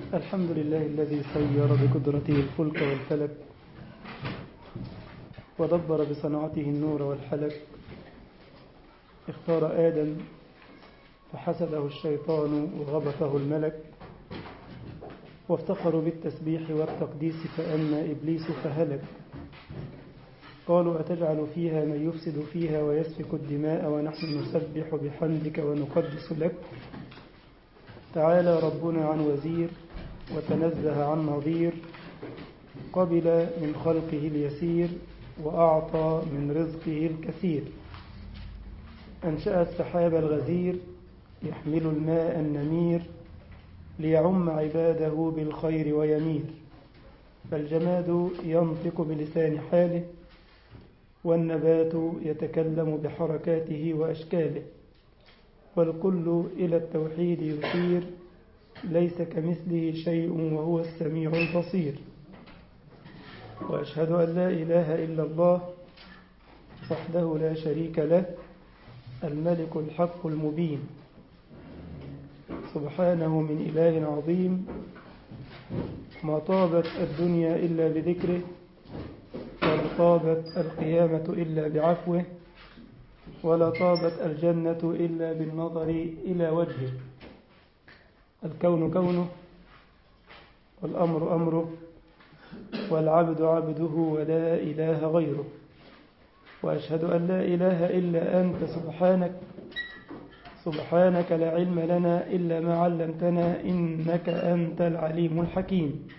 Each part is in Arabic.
الحمد لله الذي سير بقدرته الفلك والفلك ودبر بصنعته النور والحلك. اختار آدم فحسده الشيطان وغبطه الملك، وافتخروا بالتسبيح والتقديس فأما إبليس فهلك. قالوا أتجعل فيها من يفسد فيها ويسفك الدماء ونحن نسبح بحمدك ونقدس لك. تعالى ربنا عن وزير وتنزه عن نظير، قبل من خلقه اليسير وأعطى من رزقه الكثير. أنشأ السحاب الغزير يحمل الماء النمير ليعم عباده بالخير ويمير. فالجماد ينطق بلسان حاله، والنبات يتكلم بحركاته وأشكاله، والكل إلى التوحيد يشير، ليس كمثله شيء وهو السميع البصير. وأشهد أن لا إله إلا الله وحده لا شريك له، الملك الحق المبين، سبحانه من إله عظيم. ما طابت الدنيا إلا بذكره، ولا طابت القيامة إلا بعفوه، ولا طابت الجنة إلا بالنظر إلى وجهه. الكون كونه، والأمر أمره، والعبد عبده، ولا إله غيره. وأشهد أن لا إله إلا أنت سبحانك لا علم لنا إلا ما علمتنا، إنك أنت العليم الحكيم.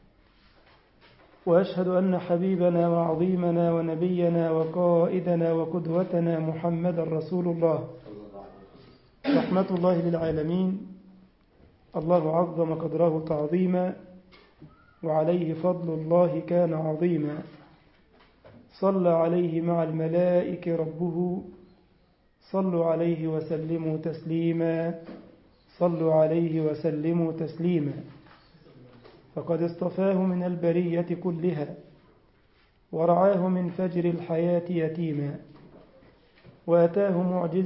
وأشهد أن حبيبنا وعظيمنا ونبينا وقائدنا وقدوتنا محمد رسول الله، رحمة الله للعالمين. الله عظم قدره تعظيما، وعليه فضل الله كان عظيما. صلى عليه مع الملائكة ربه، صلوا عليه وسلموا تسليما، صلوا عليه وسلموا تسليما. فقد اصطفاه من البرية كلها، ورعاه من فجر الحياة يتيما، وأتاه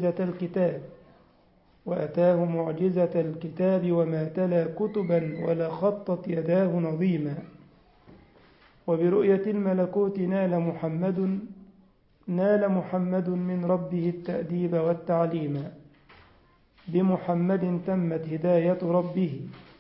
معجزة الكتاب وما تلا كتبا ولا خطت يداه نظيما. وبرؤية الملكوت نال محمد من ربه التأديب والتعليم. بمحمد تمت هداية ربه،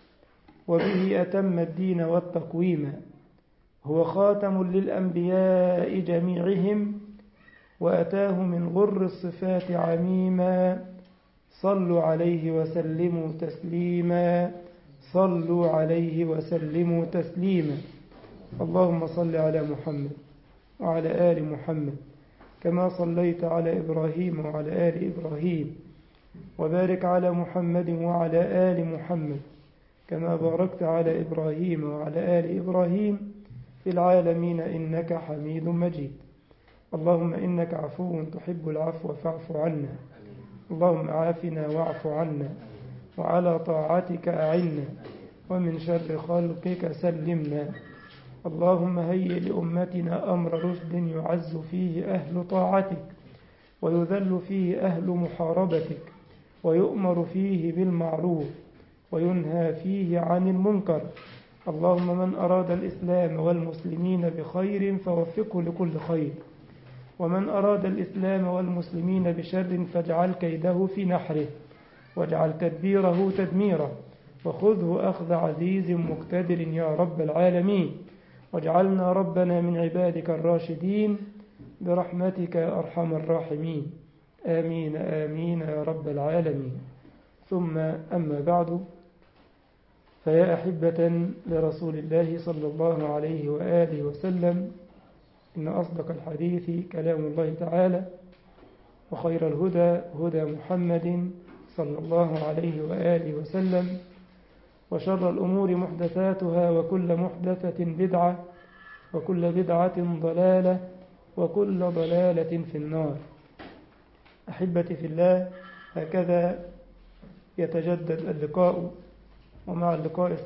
وبه أتم الدين والتقويم. هو خاتم للأنبياء جميعهم، وأتاه من غر الصفات عميما. صلوا عليه وسلموا تسليما، صلوا عليه وسلموا تسليما. اللهم صل على محمد وعلى آل محمد كما صليت على إبراهيم وعلى آل إبراهيم، وبارك على محمد وعلى آل محمد كما باركت على إبراهيم وعلى آل إبراهيم في العالمين إنك حميد مجيد. اللهم إنك عفو تحب العفو فاعف عنا. اللهم عافنا واعف عنا، وعلى طاعتك أعنا، ومن شر خلقك سلمنا. اللهم هيئ لأمتنا أمر رشد يعز فيه أهل طاعتك، ويذل فيه أهل محاربتك، ويؤمر فيه بالمعروف وينهى فيه عن المنكر. اللهم من أراد الإسلام والمسلمين بخير فوفقه لكل خير، ومن أراد الإسلام والمسلمين بشر فاجعل كيده في نحره، واجعل تدبيره تدميره، وخذه أخذ عزيز مقتدر يا رب العالمين. واجعلنا ربنا من عبادك الراشدين برحمتك يا أرحم الراحمين. آمين آمين يا رب العالمين. ثم أما بعد، فيا أحبة لرسول الله صلى الله عليه وآله وسلم، إن أصدق الحديث كلام الله تعالى، وخير الهدى هدى محمد صلى الله عليه وآله وسلم، وشر الأمور محدثاتها، وكل محدثة بدعة، وكل بدعة ضلالة، وكل ضلالة في النار. أحبتي في الله، هكذا يتجدد اللقاء، ومع اللقاء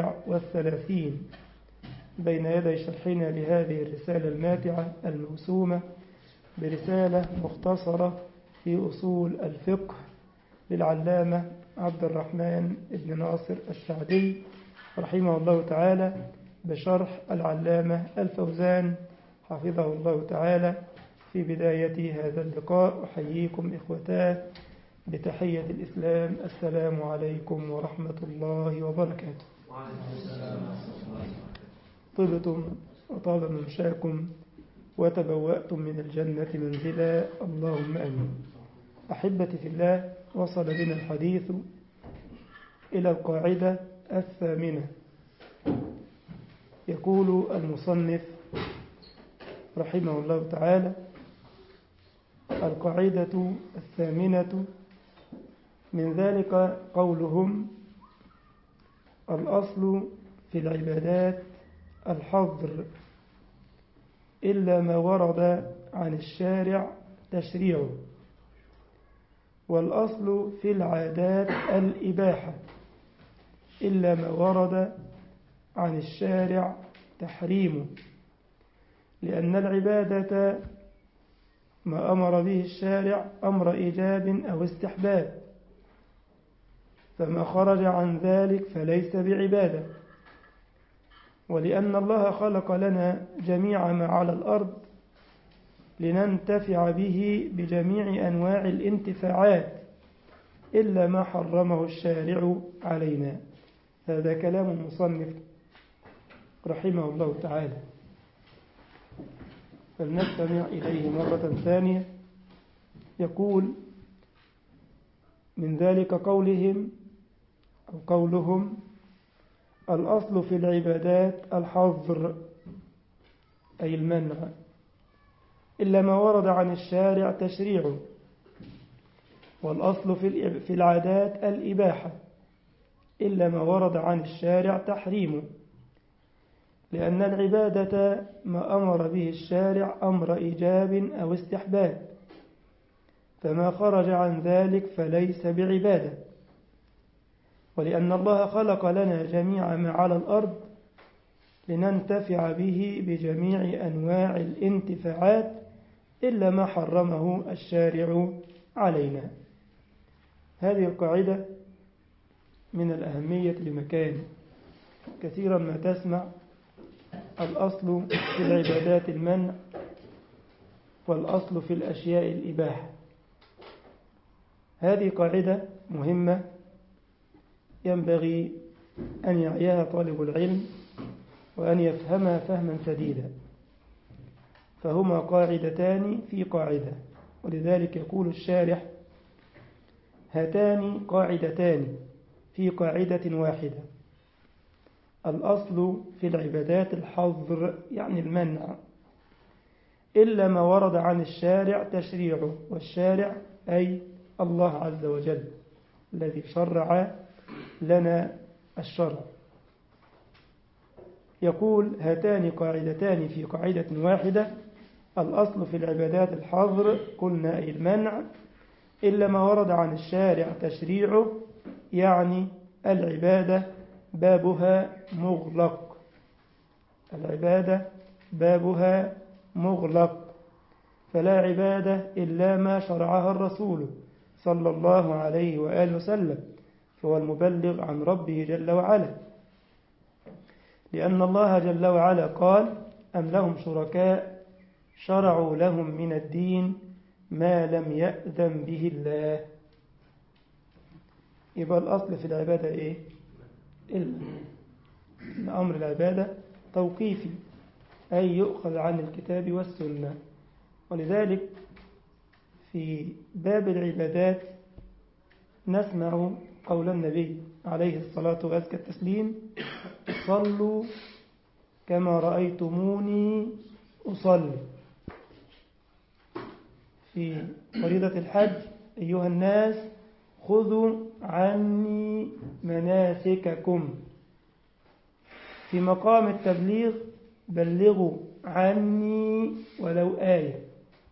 37 بين يدي شرحنا لهذه الرسالة الماتعة الموسومة برسالة مختصرة في أصول الفقه للعلامة عبد الرحمن بن ناصر السعدي رحمه الله تعالى بشرح العلامة الفوزان حفظه الله تعالى. في بداية هذا اللقاء أحييكم إخوتاه بتحية الإسلام: السلام عليكم ورحمة الله وبركاته. طبتم وطاب ممشاكم وتبوأتم من الجنة منزلا، اللهم آمين. أحبتي في الله، وصل بنا الحديث إلى القاعدة 8. يقول المصنف رحمه الله تعالى: القاعدة 8 من ذلك قولهم: الأصل في العبادات الحظر إلا ما ورد عن الشارع تشريعه، والأصل في العادات الإباحة إلا ما ورد عن الشارع تحريمه، لأن العبادة ما أمر به الشارع أمر إيجاب أو استحباب، فما خرج عن ذلك فليس بعبادة. ولأن الله خلق لنا جميع ما على الأرض لننتفع به بجميع أنواع الانتفاعات إلا ما حرمه الشارع علينا. هذا كلام المصنف رحمه الله تعالى، فلنستمع إليه مرة ثانية. يقول: من ذلك قولهم: الأصل في العبادات الحظر أي المنع إلا ما ورد عن الشارع تشريعه، والأصل في العادات الإباحة إلا ما ورد عن الشارع تحريمه، لأن العبادة ما أمر به الشارع أمر إيجاب أو استحباب، فما خرج عن ذلك فليس بعبادة. ولأن الله خلق لنا جميع ما على الأرض لننتفع به بجميع أنواع الانتفاعات إلا ما حرمه الشارع علينا. هذه القاعدة من الأهمية لمكان. كثيرا ما تسمع الأصل في العبادات المنع، والأصل في الأشياء الإباحة. هذه قاعدة مهمة ينبغي أن يعيها طالب العلم وأن يفهمها فهما سديدا، فهما قاعدتان في قاعدة. ولذلك يقول الشارح: هاتان قاعدتان في قاعدة واحدة. الأصل في العبادات الحظر يعني المنع إلا ما ورد عن الشارع تشريعه، والشارع أي الله عز وجل الذي شرع لنا الشرع. يقول: هاتان قاعدتان في قاعدة واحدة. الأصل في العبادات الحظر، قلنا أي المنع، إلا ما ورد عن الشارع تشريعه، يعني العبادة بابها مغلق. العبادة بابها مغلق، فلا عبادة إلا ما شرعها الرسول صلى الله عليه وآله وسلم، فهو المبلغ عن ربه جل وعلا، لأن الله جل وعلا قال: أم لهم شركاء شرعوا لهم من الدين ما لم يأذن به الله. يبقى الأصل في العبادة إيه؟ إن أمر العبادة توقيفي، أي يؤخذ عن الكتاب والسنة. ولذلك في باب العبادات نسمع قول النبي عليه الصلاة وأزكى التسليم: صلوا كما رأيتموني أصلي. في فريضة الحج: أيها الناس خذوا عني مناسككم. في مقام التبليغ: بلغوا عني ولو آية.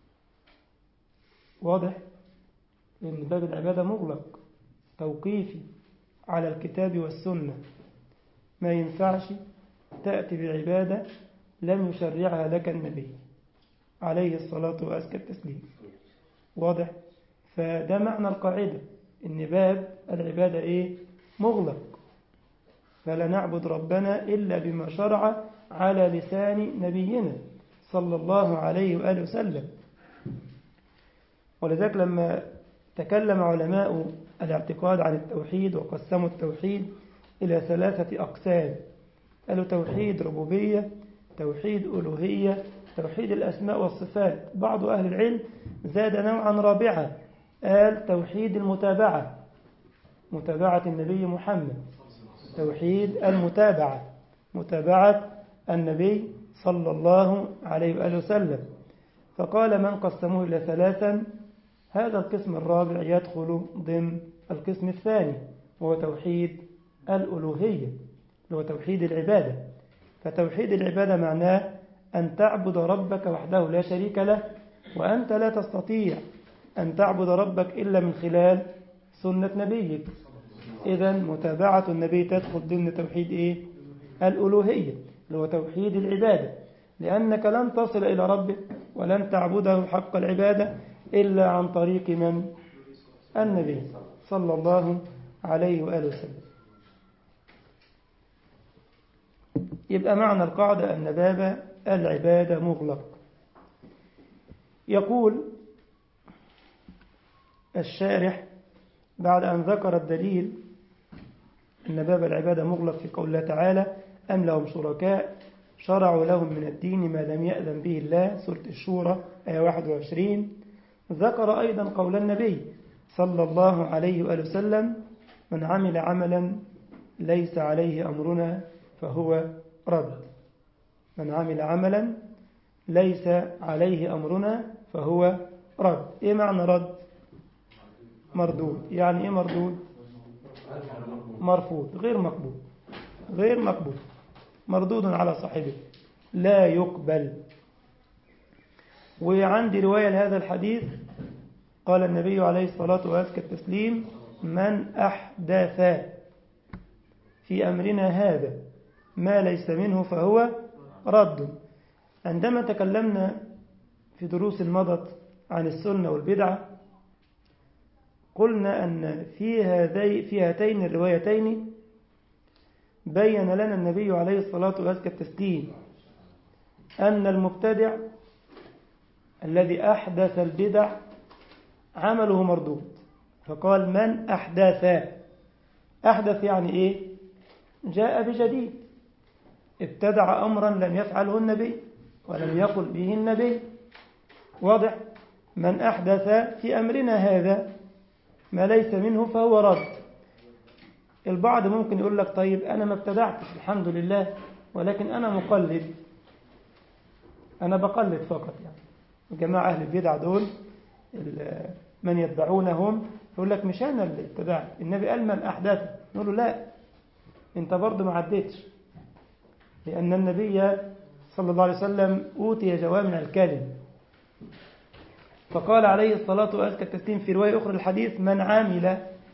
واضح؟ لأن باب العبادة مغلق توقيفي على الكتاب والسنة، ما ينفعش تأتي بعبادة لم يشرعها لك النبي عليه الصلاة وأزكى التسليم. واضح؟ فده معنى القاعدة، إن باب العبادة إيه؟ مغلق، فلا نعبد ربنا إلا بما شرع على لسان نبينا صلى الله عليه وآله وسلم. ولذلك لما تكلم علماء الاعتقاد عن التوحيد وقسموا التوحيد إلى 3 أقسام، قالوا توحيد ربوبية، توحيد ألوهية، توحيد الأسماء والصفات. بعض أهل العلم زاد نوعا رابعا، قال توحيد المتابعة، متابعة النبي محمد، توحيد المتابعة، متابعة النبي صلى الله عليه وآله وسلم. فقال من قسموه إلى 3، هذا القسم الرابع يدخل ضمن القسم الثاني، وهو توحيد الألوهية، هو توحيد العبادة. فتوحيد العبادة معناه أن تعبد ربك وحده لا شريك له، وأنت لا تستطيع أن تعبد ربك إلا من خلال سنة نبيك. إذن متابعة النبي تدخل ضمن توحيد الألوهية، اللي هو توحيد العبادة، لأنك لن تصل إلى ربك ولن تعبده حق العبادة إلا عن طريق من؟ النبي صلى الله عليه وآله وسلم. يبقى معنى القاعدة أن باب العبادة مغلق. يقول الشارح بعد أن ذكر الدليل أن باب العبادة مغلق في قول الله تعالى أم لهم شركاء شرعوا لهم من الدين ما لم يأذن به الله، سورة الشورى آية 21. ذكر أيضا قول النبي صلى الله عليه وآله وسلم من عمل عملا ليس عليه أمرنا فهو رد. من عمل عملا ليس عليه أمرنا فهو رد. إيه معنى رد؟ مردود. يعني إيه مردود؟ مرفوض، غير مقبول، غير مقبول، مردود على صاحبه، لا يقبل. وعندي رواية لهذا الحديث قال النبي عليه الصلاة والتسليم من أحدث في أمرنا هذا ما ليس منه فهو رد. عندما تكلمنا في دروس مضت عن السنة والبدعة قلنا أن في هاتين الروايتين بين لنا النبي عليه الصلاة والتسليم أن المبتدع الذي أحدث البدع عمله مردود. فقال من أحدث. أحدث يعني إيه؟ جاء بجديد، ابتدع أمرا لم يفعله النبي ولم يقل به النبي. واضح؟ من أحدث في أمرنا هذا ما ليس منه فهو رد. البعض ممكن يقول لك طيب أنا ما ابتدعتش الحمد لله، ولكن أنا مقلد، أنا بقلد فقط. يعني الجماعة أهل البدع دول من يتبعونهم يقول لك مش أنا اللي ابتدعت، النبي قال من أحدث. نقول له لا، أنت برضو ما عدتش، لأن النبي صلى الله عليه وسلم أوتي جوامع الكلم. فقال عليه الصلاة والتسليم في رواية أخرى الحديث من عامل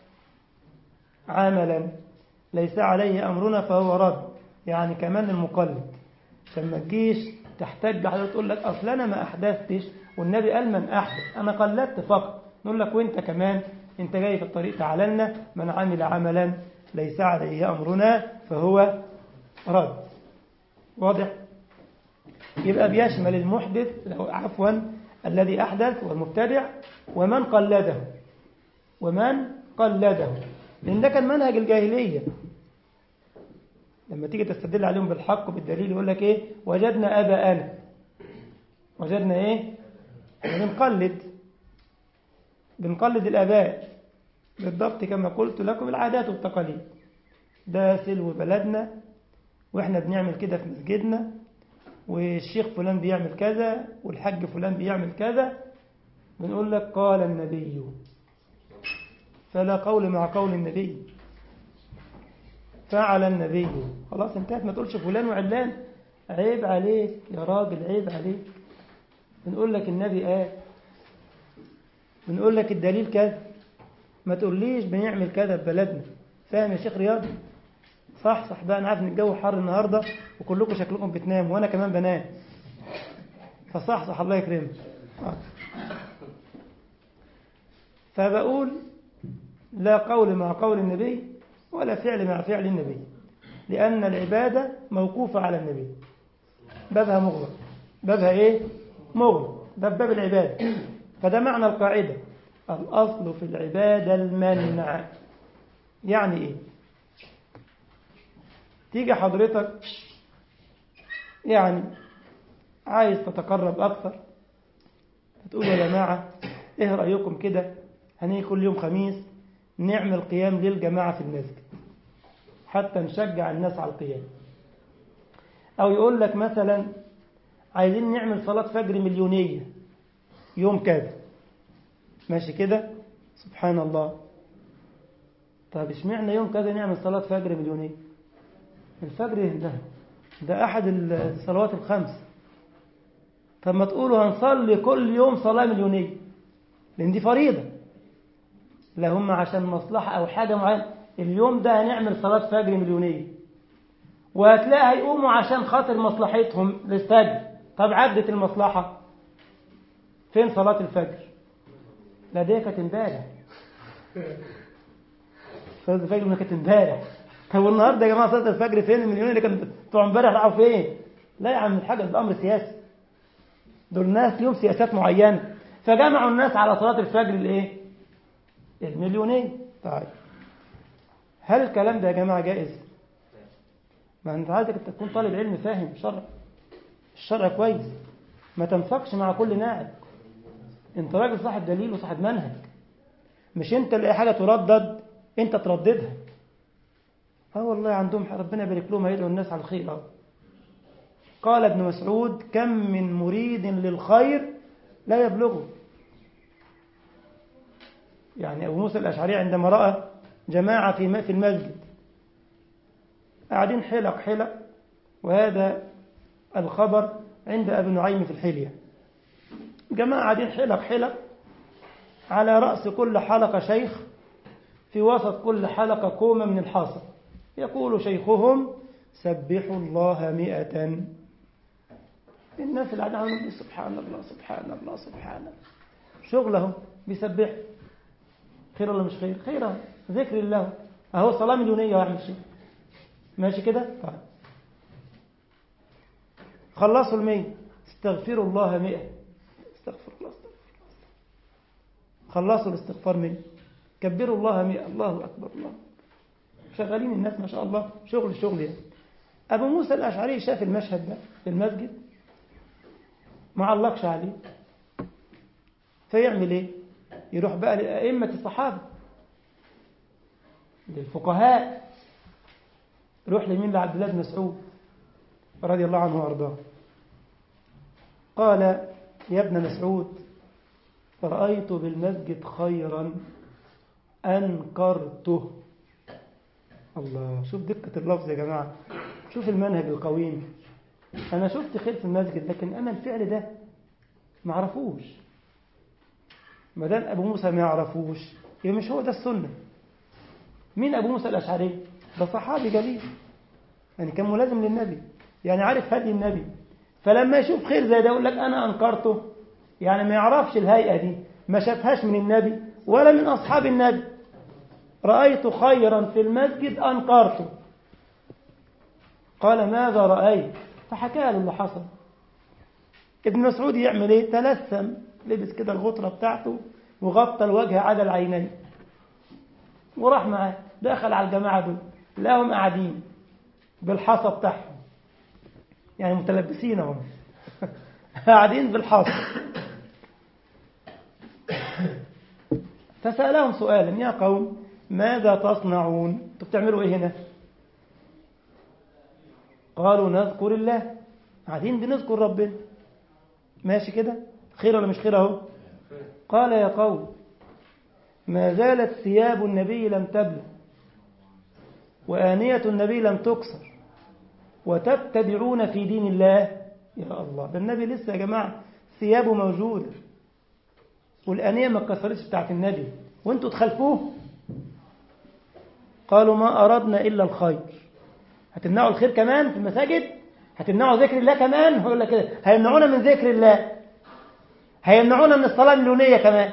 عملا ليس عليه أمرنا فهو رد. يعني كمان المقلد، لما تجيش تحتاج حضرتك تقول لك أصل أنا ما أحدثتش والنبي قال من أحدث، أنا قلدت فقط. نقول لك وانت كمان انت جاي في الطريق تعالى لنا من عمل عملا ليس عليه أمرنا فهو رد. واضح؟ يبقى بيشمل المحدث الذي أحدث والمبتدع ومن قلده، ومن قلده، لأن ده كان منهج الجاهلية. لما تيجي تستدل عليهم بالحق بالدليل يقول لك إيه؟ وجدنا آباءنا، وجدنا إيه؟ بنقلد الآباء بالضبط كما قلت لكم، العادات والتقاليد. ده سلو بلدنا وإحنا بنعمل كده في مسجدنا، والشيخ فلان بيعمل كذا والحج فلان بيعمل كذا. بنقول لك قال النبي، فلا قول مع قول النبي، فعل النبي، خلاص انتهت. ما تقولش فلان وعلان، عيب عليك يا راجل، عيب عليك. بنقول لك النبي قال، بنقول لك الدليل كذا، ما تقوليش بنعمل كذا في بلدنا. فاهم يا شيخ رياض؟ صح بقى، انا عارف ان الجو حر النهارده وكلكم شكلكم بتناموا وانا كمان بنام، فصح الله يكرمك. فبقول لا قول مع قول النبي ولا فعل مع فعل النبي. لأن العبادة موقوفة على النبي، بابها مغلق. بابها إيه؟ مغلق، ده باب العبادة. فده معنى القاعدة، الأصل في العبادة المنع. يعني إيه؟ تيجي حضرتك يعني عايز تتقرب أكثر، تقول يا جماعة إيه رأيكم كده هنيجي كل يوم خميس نعمل قيام ليل جماعة في المسجد حتى نشجع الناس على القيام. أو يقول لك مثلا عايزين نعمل صلاة فجر مليونية يوم كذا، ماشي كده؟ سبحان الله. طب اشمعنى يوم كذا نعمل صلاة فجر مليونية؟ الفجر ده أحد الصلوات الخمس. طب ما تقولوا هنصلي كل يوم صلاة مليونية، لأن دي فريضة. لا هم عشان مصلحة أو حاجة معينة اليوم ده هنعمل صلاة فجر مليونية، وهتلاقي هيقوموا عشان خاطر مصلحتهم للفجر. طب عدت المصلحة، فين صلاة الفجر؟ لا دي كانت امبارح، صلاة الفجر كانت امبارح. طب والنهارده يا جماعة صلاة الفجر فين؟ المليون اللي كانوا بتوع امبارح راحوا فين؟ لا يا عم الحاجة ده أمر سياسي، دول ناس لهم سياسات معينة، فجمعوا الناس على صلاة الفجر الايه؟ المليونية. طيب هل الكلام ده يا جماعة جائز؟ ما انت عايزك تكون طالب علم فاهم شرع، الشرع كويس، ما تنفقش مع كل ناعم. انت راجل صاحب دليل وصاحب منهج، مش انت اللي اي حاجة تردد انت ترددها. والله عندهم ربنا يبارك لهم هيدعوا الناس على الخير. قال ابن مسعود كم من مريد للخير لا يبلغه. يعني أبو موسى الأشعري عندما رأى جماعة في المسجد قاعدين حلق، وهذا الخبر عند أبي نعيم في الحلية، جماعة قاعدين حلق على رأس كل حلقة شيخ، في وسط كل حلقة كومة من الحصى، يقول شيخهم سبحوا الله 100. الناس اللي قاعدين يقولون سبحان الله سبحان الله سبحان الله، شغلهم بيسبح. خير ولا مش خير؟ خير، ذكر الله اهو، صلاة مليونية واعمل شيء، ماشي كده؟ طيب خلصوا 100، استغفروا الله 100، استغفر الله. خلصوا الاستغفار 100، كبروا الله 100، الله أكبر الله. شغالين الناس ما شاء الله، شغل يعني. أبو موسى الأشعري شاف المشهد ده في المسجد ما علقش عليه، فيعمل ايه؟ يروح بقى لأئمة الصحابة، للفقهاء، يروح لمين؟ لعبد الله بن مسعود رضي الله عنه وارضاه. قال يا ابن مسعود رأيت بالمسجد خيرا أنكرته. الله، شوف دقة اللفظ يا جماعة، شوف المنهج القويم. أنا شفت خير في المسجد لكن أنا الفعل ده ما عرفوش. ما دام أبو موسى ما يعرفوش يبقى مش هو ده السنة. مين أبو موسى الأشعري؟ ده صحابي جليل، يعني كان ملازم للنبي، يعني عارف هدي النبي، فلما يشوف خير زي ده يقول لك أنا أنكرته، يعني ما يعرفش الهيئة دي، ما شافهاش من النبي ولا من أصحاب النبي. رأيت خيرا في المسجد أنكرته. قال ماذا رأيت؟ فحكى له اللي حصل. ابن مسعود يعمل ايه؟ تلثم، لبس كده الغطرة بتاعته وغطى الوجه عدا العينين وراح معاه، دخل على الجماعة دول لقاهم قاعدين بالحصى بتاعهم، يعني متلبسين هم قاعدين بالحصى. فسألهم سؤالا يا قوم ماذا تصنعون؟ انتوا بتعملوا ايه هنا؟ قالوا نذكر الله، قاعدين بنذكر ربنا، ماشي كده؟ خير ولا مش خير اهو؟ قال يا قوم ما زالت ثياب النبي لم تبلى وآنية النبي لم تكسر وتبتدعون في دين الله. يا الله، ده النبي لسه يا جماعة ثيابه موجودة والآنية ما اتكسرتش بتاعت النبي وانتوا تخلفوه. قالوا ما أردنا إلا الخير. هتمنعوا الخير كمان في المساجد؟ هتمنعوا ذكر الله كمان؟ هقول لك كده، هيمنعونا من ذكر الله، هيمنعونا من الصلاة المليونية كمان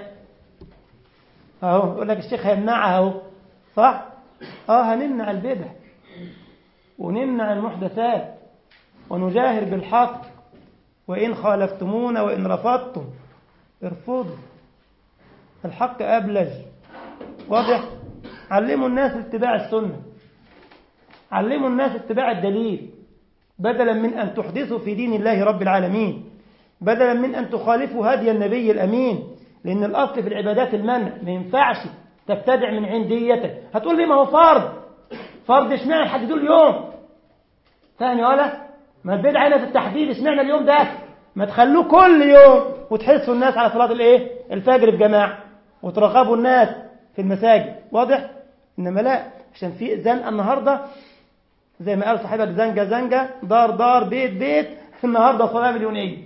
اهو. يقول لك الشيخ هيمنعها اهو، صح؟ هنمنع البدع ونمنع المحدثات ونجاهر بالحق، وإن خالفتمونا وإن رفضتم ارفضوا، الحق أبلج. واضح؟ علموا الناس اتباع السنة، علموا الناس اتباع الدليل، بدلا من أن تحدثوا في دين الله رب العالمين، بدلا من أن تخالفوا هدي النبي الأمين. لأن الأصل في العبادات المنع، ما ينفعش تبتدع من عنديتك. هتقول لي ما هو فرض اشمعنى حددوا اليوم؟ ثاني ولا ما البدعة هنا في التحديد، اشمعنى اليوم ده؟ ما تخلوه كل يوم وتحسوا الناس على صلاة الفجر بجماعة، وترغبوا الناس في المساجد. واضح؟ إنما لا، عشان في إذان النهاردة زي ما قال صاحبك زنجة دار بيت النهاردة صلاة مليونية.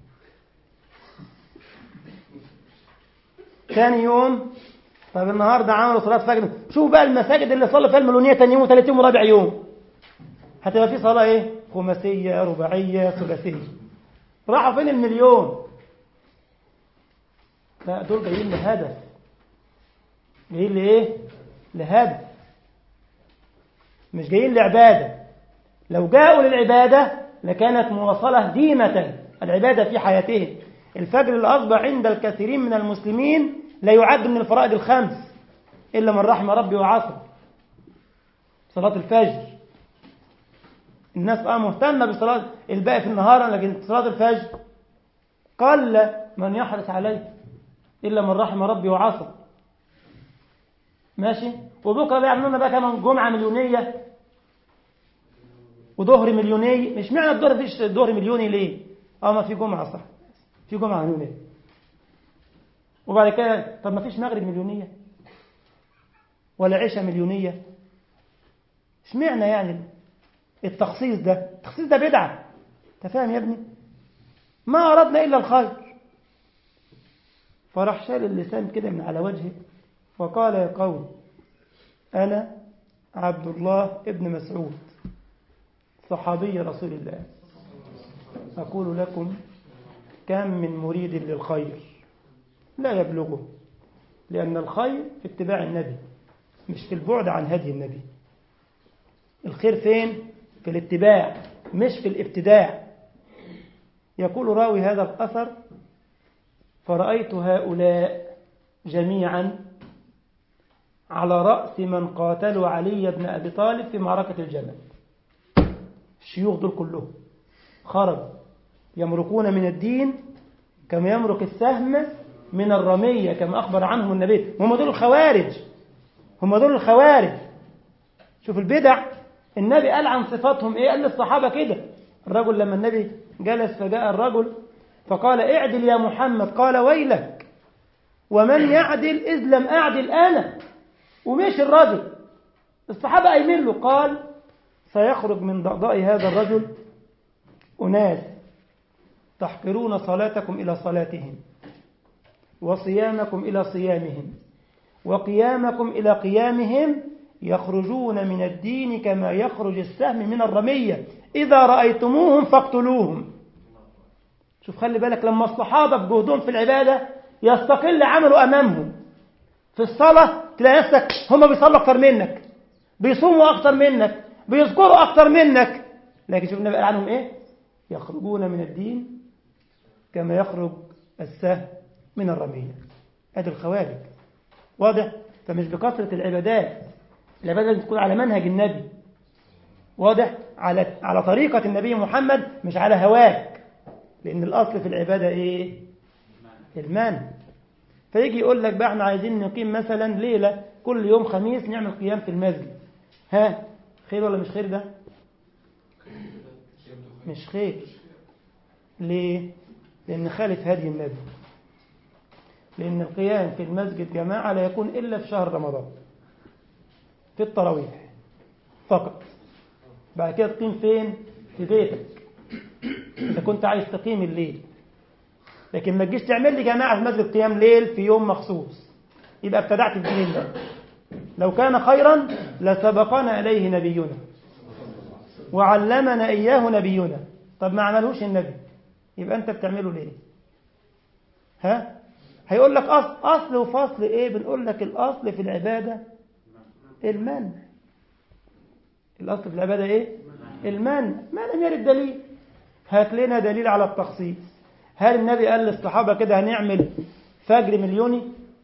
ثاني يوم طب النهاردة عملوا صلاة فجر، شوفوا بقى المساجد اللي صلوا فيها المليونية ثاني يوم وثالث يوم ورابع يوم هتبقى في صلاة خماسية رباعية ثلاثية. راحوا فين المليون؟ لا، دول جايين لهدف، جايين لهدف، مش جايين لعبادة. لو جاءوا للعبادة لكانت مواصلة ديمة العبادة في حياتهم. الفجر اللي أصبح عند الكثيرين من المسلمين لا يعد من الفرائض الخمس إلا من رحم ربي وعصر، صلاة الفجر. الناس مهتمة بصلاة الباقي في النهار، لكن صلاة الفجر قل من يحرص عليه إلا من رحم ربي وعصر. ماشي؟ وبكرة بيعملونا بقى كمان جمعة مليونية وظهر مليوني. مش معنى الظهر فيش ظهر مليوني ليه؟ ما في جمعة، صح، في جمعة مليونية. وبعد كده طب ما فيش مغرب مليونية ولا عشاء مليونية؟ مش معنى يعني التخصيص ده بدعة. انت فاهم يا ابني؟ ما أردنا إلا الخير. فراح شال اللسان كده من على وجهه وقال يا قوم أنا عبد الله ابن مسعود صحابي رسول الله، أقول لكم كم من مريد للخير لا يبلغه، لأن الخير في اتباع النبي مش في البعد عن هدي النبي. الخير فين؟ في الاتباع مش في الابتداع. يقول راوي هذا الأثر فرأيت هؤلاء جميعا على رأس من قاتلوا علي بن أبي طالب في معركة الجمل. الشيوخ دول كلهم خرجوا يمرقون من الدين كما يمرق السهم من الرمية كما أخبر عنهم النبي. هم دول الخوارج. شوف البدع. النبي قال عن صفاتهم قال للصحابة كده. الرجل لما النبي جلس فجاء الرجل فقال اعدل يا محمد، قال ويلك ومن يعدل إذ لم أعدل أنا. ومش الرجل، الصحابة قايمين له، قال سيخرج من ضأضاء هذا الرجل أناس تحقرون صلاتكم إلى صلاتهم وصيامكم إلى صيامهم وقيامكم إلى قيامهم، يخرجون من الدين كما يخرج السهم من الرمية، إذا رأيتموهم فاقتلوهم. شوف خلي بالك، لما الصحابة في جهدهم في العبادة يستقل عمله أمامهم في الصلاة تلاقي نفسك هم بيصلوا أكتر منك، بيصوموا أكتر منك، بيذكروا أكتر منك، لكن شوف النبي قال عنهم يخرجون من الدين كما يخرج السهم من الرمية. هذه الخوارج. واضح؟ فمش بكثرة العبادات، العبادة لازم تكون على منهج النبي. واضح؟ على طريقة النبي محمد، مش على هواك، لأن الأصل في العبادة المنع. فيجي يقول لك بقى احنا عايزين نقيم مثلا ليلة كل يوم خميس نعمل قيام في المسجد. خير ولا مش خير ده؟ مش خير. ليه؟ لأن خالف هدي النبي. لأن القيام في المسجد جماعة لا يكون إلا في شهر رمضان في التراويح فقط. بعد كده تقيم فين؟ في بيتك إذا كنت عايز تقيم الليل. لكن ما تجيش تعمل لي جماعة في مسجد قيام ليل في يوم مخصوص، يبقى ابتدعت في دين الله. لو كان خيرا لسبقنا إليه نبينا وعلمنا إياه نبينا. طب ما عملوش النبي، يبقى أنت بتعمله ليه؟ هيقول لك أصل وفصل بنقول لك الأصل في العبادة المنع. الأصل في العبادة إيه؟ المنع، ما لم يرد دليل. هات لنا دليل على التخصيص. هل النبي قال للصحابة كده هنعمل فجر مليوني؟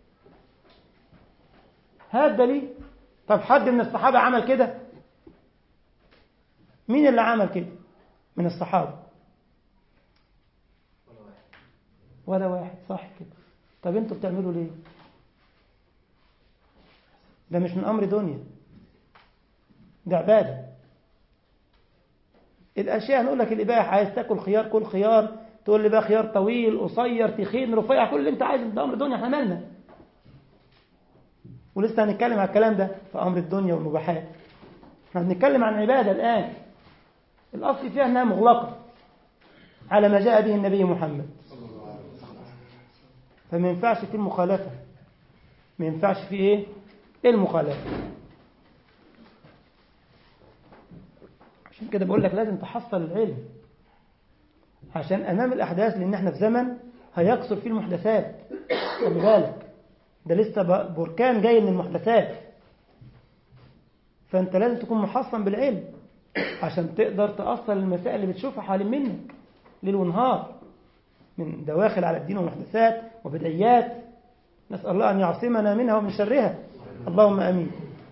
هات دليل. طب حد من الصحابة عمل كده؟ مين اللي عمل كده من الصحابة؟ ولا واحد. صح كده. طب انتوا بتعملوا ليه؟ ده مش من أمر دنيا، ده عبادة. الأشياء نقول لك الإباحة، عايز تاكل خيار كل خيار، تقول لي بقى خيار طويل قصير تخين رفيع، كل اللي انت عايزه، ده أمر دنيا، احنا مالنا. ولسه هنتكلم على الكلام ده في أمر الدنيا والمباحات. احنا بنتكلم عن عبادة الآن الأصل فيها أنها مغلقة على ما جاء به النبي محمد، فما ينفعش فيه المخالفة. ما ينفعش فيه إيه؟ المخالفة. عشان كده بقول لك لازم تحصل العلم عشان أمام الأحداث، لأن احنا في زمن هيكثر فيه المحدثات. خلي بالك ده لسه بركان جاي من المحدثات، فأنت لازم تكون محصن بالعلم عشان تقدر تأصل المسائل اللي بتشوفها حوالين منك ليل ونهار من دواخل على الدين ومحدثات وبدعيات. نسأل الله أن يعصمنا منها ومن شرها، اللهم أمين.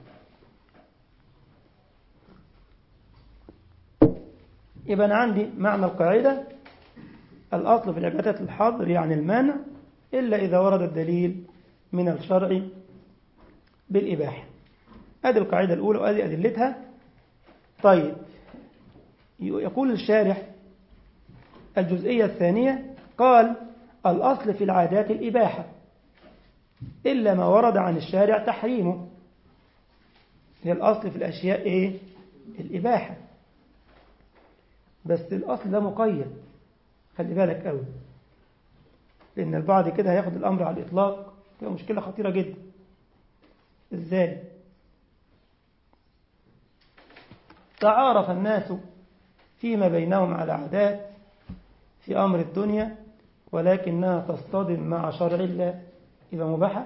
يبقى أنا عندي معنى القاعدة الأصل في العبادات الحظر يعني المانع، إلا إذا ورد الدليل من الشرع بالإباحة. هذه القاعدة الأولى وهذه أدلتها. طيب، يقول الشارح الجزئية الثانية، قال الأصل في العادات الإباحة إلا ما ورد عن الشارع تحريمه. هي الأصل في الأشياء إيه؟ الإباحة، بس الأصل ده مقيد، خلي بالك قوي، لأن البعض كده هياخد الأمر على الإطلاق، تبقى مشكلة خطيرة جدا. إزاي؟ تعارف الناس فيما بينهم على عادات في أمر الدنيا ولكنها تصطدم مع شرع الله، إذا مباحة.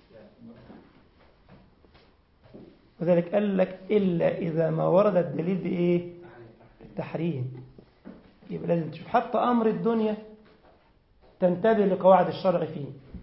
وذلك قال لك إلا إذا ما ورد الدليل بإيه؟ التحريم. يبقى لازم تشوف حتى أمر الدنيا تنتبه لقواعد الشرع فيه،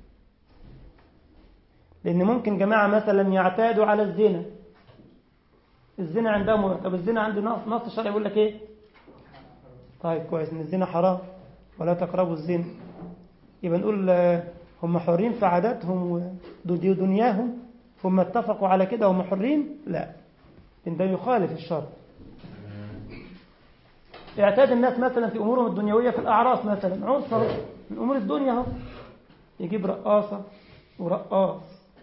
لأن ممكن جماعة مثلا يعتادوا على الزنا عندهم. طب الزنا عنده نص شرعي يقول لك إيه؟ طيب كويس إن الزنا حرام ولا تقربوا الزنا، يبقى نقول هم حرين في عاداتهم ودنياهم، هم اتفقوا على كده وهم حرين؟ لا، إن ده يخالف الشرع. اعتاد الناس مثلا في أمورهم الدنيوية في الأعراس مثلا، عرس من أمور الدنيا اهو، يجيب رقاصة ورقاص،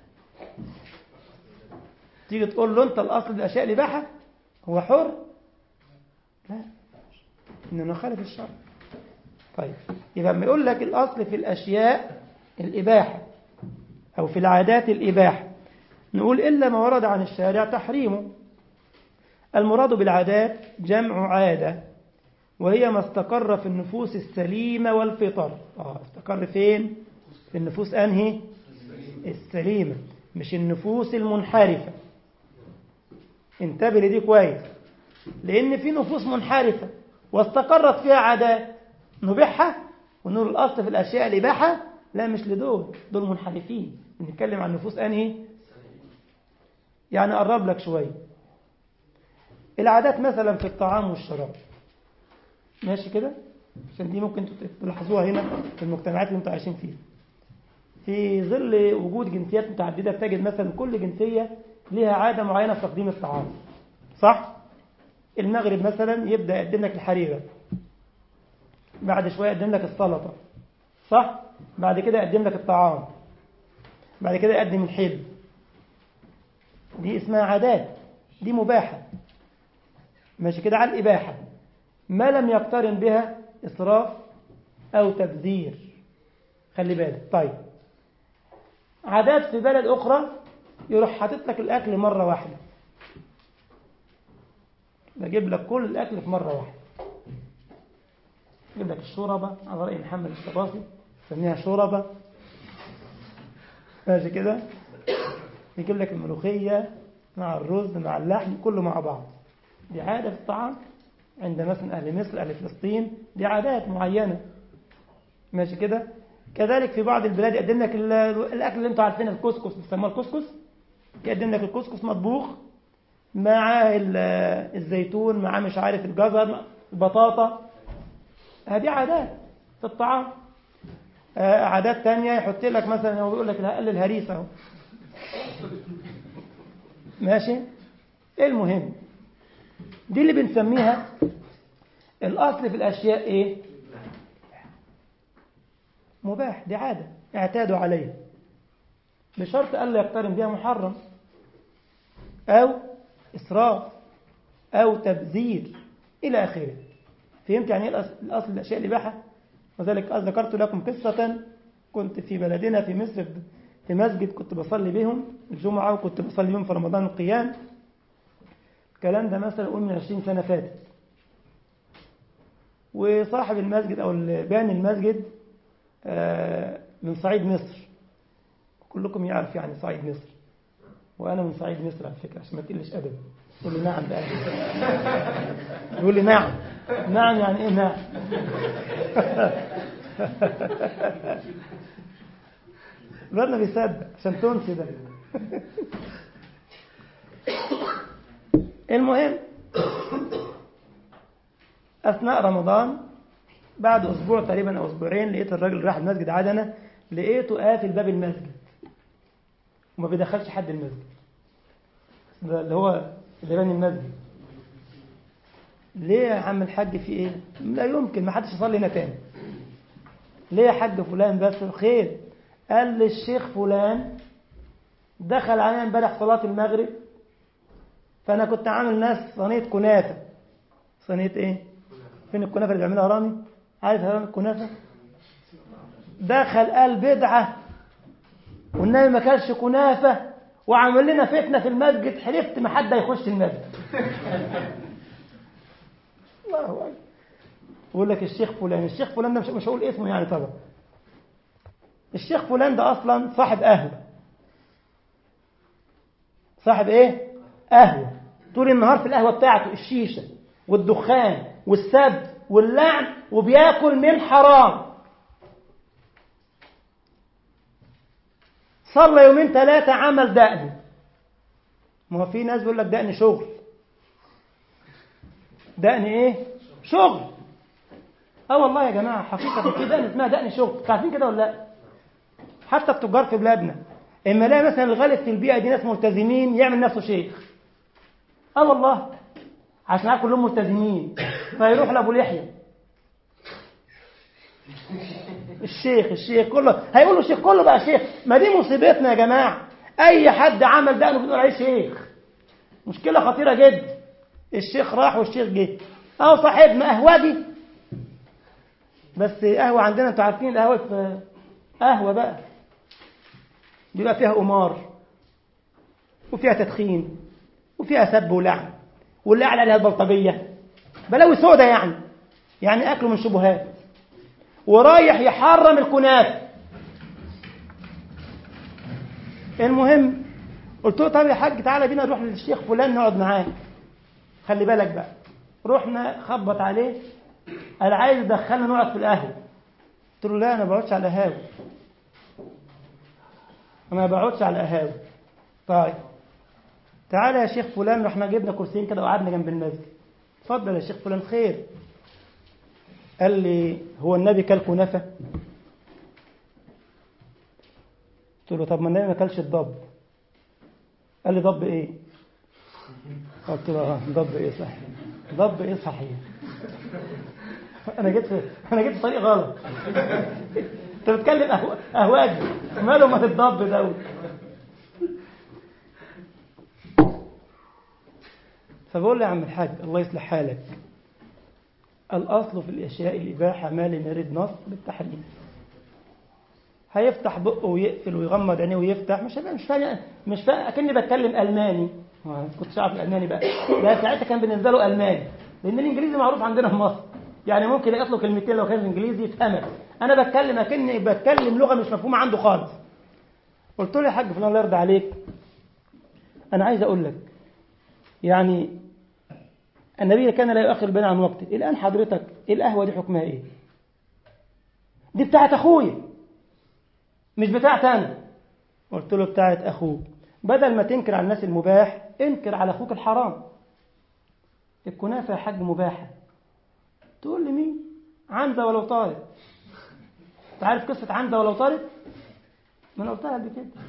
تيجي تقول له أنت الأصل الأشياء الإباحة، هو حر؟ لا، إنه نخالف الشرع. طيب، يبقى ما يقول لك الأصل في الأشياء الإباحة أو في العادات الإباحة، نقول إلا ما ورد عن الشارع تحريمه. المراد بالعادات جمع عادة، وهي ما استقر في النفوس السليمة والفطر. استقر فين؟ في النفوس أنهي؟ السليمة، مش النفوس المنحرفة. انتبه لدي كويس، لأن في نفوس منحرفة واستقرت فيها عادات نبيحها ونقول الأصل في الأشياء الإباحة. لا، مش لدول، دول منحرفين. بنتكلم عن نفوس أنهي؟ يعني أقرب لك شوية، العادات مثلا في الطعام والشراب، ماشي كده؟ عشان دي ممكن تلاحظوها هنا في المجتمعات اللي انتم عايشين فيها. في ظل وجود جنسيات متعددة تجد مثلا كل جنسية لها عادة معينة في تقديم الطعام، صح؟ المغرب مثلا يبدأ يقدم لك الحريرة، بعد شوية يقدم لك السلطة، صح؟ بعد كده يقدم لك الطعام، بعد كده يقدم الحب. دي اسمها عادات، دي مباحة، ماشي كده، على الإباحة ما لم يقترن بها إسراف أو تبذير. خلي بالك. طيب، عادات في بلد أخرى يروح حاطط لك الأكل مرة واحدة، بجيب لك كل الأكل في مرة واحدة، يجيب لك الشوربة على رأي محمد الشباصي، سميها شوربة، ماشي كده، يجيب لك الملوخية مع الرز مع اللحم كله مع بعض، دي عادة في الطعام عند مثلا أهل مصر أهل فلسطين، دي عادات معينة ماشي كده. كذلك في بعض البلاد يقدم لك الأكل اللي انتوا عارفين، الكسكس بيسموه الكسكس، يقدم لك الكسكس مطبوخ مع الزيتون مع مش عارف الجزر البطاطا. هذه عادات في الطعام. عادات تانية يحط لك مثلا، هو بيقول لك قلل الهريسة اهو ماشي. المهم دي اللي بنسميها الأصل في الأشياء إيه؟ مباح، دي عادة اعتادوا عليها بشرط ألا يقترن بها محرم أو إسراف أو تبذير إلى آخره. فهمت يعني إيه الأصل الأشياء الإباحة؟ وذلك ذكرت لكم قصة. كنت في بلدنا في مصر في مسجد كنت بصلي بهم الجمعة، وكنت بصلي بهم في رمضان القيام. الكلام ده مثلا أقول من 20 سنة فاتت. وصاحب المسجد أو باني المسجد من صعيد مصر، كلكم يعرف يعني صعيد مصر، وأنا من صعيد مصر على فكرة عشان ما تقلش أدب. يقول لي نعم بقى، يقول لي نعم. نعم يعني إيه نعم؟ بدنا بيصدق عشان تنسي ده. المهم أثناء رمضان بعد أسبوع تقريبا أو أسبوعين لقيت الراجل راح المسجد عدنة، لقيته قافل باب المسجد وما بيدخلش حد المسجد، ده اللي هو اللي باني المسجد. ليه يا عم الحاج في إيه؟ لا يمكن ما حدش يصلي هنا تاني. ليه يا حاج فلان؟ بس خير. قال لي الشيخ فلان دخل علينا امبارح صلاة المغرب، فأنا كنت عامل ناس صينية كنافة. صينية إيه؟ فين الكنافة اللي بيعملها رامي؟ عارف رامي الكنافة؟ دخل قال بدعة والنبي ما كانش كنافة، وعمل لنا فتنة في المسجد. حلفت ما حد يخش المسجد. الله أكبر. بقول لك الشيخ فلان، الشيخ فلان ده مش هقول اسمه يعني طبعا. الشيخ فلان ده أصلا صاحب قهوة. صاحب إيه؟ قهوة. طول النهار في القهوة بتاعته الشيشة والدخان والسب واللعن، وبياكل من حرام. صلى يومين ثلاثة عمل دقن. ما هو في ناس بيقول لك دقن شغل. دقن ايه؟ شغل. والله يا جماعة حقيقة في دقن اسمها دقن شغل. عارفين كده ولا لا؟ حتى التجار في بلادنا اما لا مثلا الغالب في البيئة دي ناس ملتزمين يعمل نفسه شيخ. والله عشان عارف كلهم ملتزمين فيروح لابو لحية الشيخ كله هيقول له شيخ، كله بقى شيخ. ما دي مصيبتنا يا جماعة. اي حد عمل دقنه بنقول عليه شيخ. مشكلة خطيرة جدا. الشيخ راح والشيخ جه. صاحبنا قهوجي، بس قهوة عندنا انتوا عارفين القهوة في قهوة بقى بيبقى فيها قمار وفيها تدخين وفيها سب ولعن، واللي قاعد عليها البلطجية بلاوي سودة يعني أكله من شبهات، ورايح يحرم الكنافة. المهم قلت له طب يا حاج تعالى بينا نروح للشيخ فلان نقعد معاه. خلي بالك بقى. رحنا خبط عليه، قال عايز دخلنا نقعد في القهوة. قلت له لا أنا ما بقعدش على قهاوي، أنا ما بقعدش على قهاوي. طيب تعالى يا شيخ فلان. رحنا جبنا كرسيين كده وقعدنا جنب المسجد. اتفضل يا شيخ فلان خير. قال لي هو النبي كل كنافة؟ قلت له طب ما النبي ما كلش الضب. قال لي ضب ايه؟ قلت له ضب ايه صحيح؟ ضب ايه صحيح؟ انا جيت في طريق غلط. انت بتكلم اهواجي ماله ما الضب دوت. فبقول له يا عم الحاج الله يصلح حالك، الأصل في الأشياء الإباحة ما لم يرد نص بالتحريم. هيفتح بقه ويقفل ويغمض عينيه ويفتح، مش فاهم أكني بتكلم ألماني. كنت عارف الألماني بقى، لا ساعتها كان بالنسبة له ألماني، لأن الإنجليزي معروف عندنا في مصر، يعني ممكن يطلق كلمتين لو كان الإنجليزي يفهمك. أنا بتكلم أكني بتكلم لغة مش مفهومة عنده خالص. قلت له يا حاج فلان الله يرضى عليك، أنا عايز أقول لك يعني النبي كان لا يؤخر البيان عن وقته. الآن حضرتك القهوة دي حكمها إيه؟ دي بتاعت أخويا مش بتاعت أنا. قلت له بتاعت أخوك. بدل ما تنكر على الناس المباح انكر على أخوك الحرام. الكنافة يا حاج مباحة. تقول لي مين؟ عنزة ولو طارت. تعرف قصة عنزة ولو طارت؟ ما أنا قلتها قبل كده.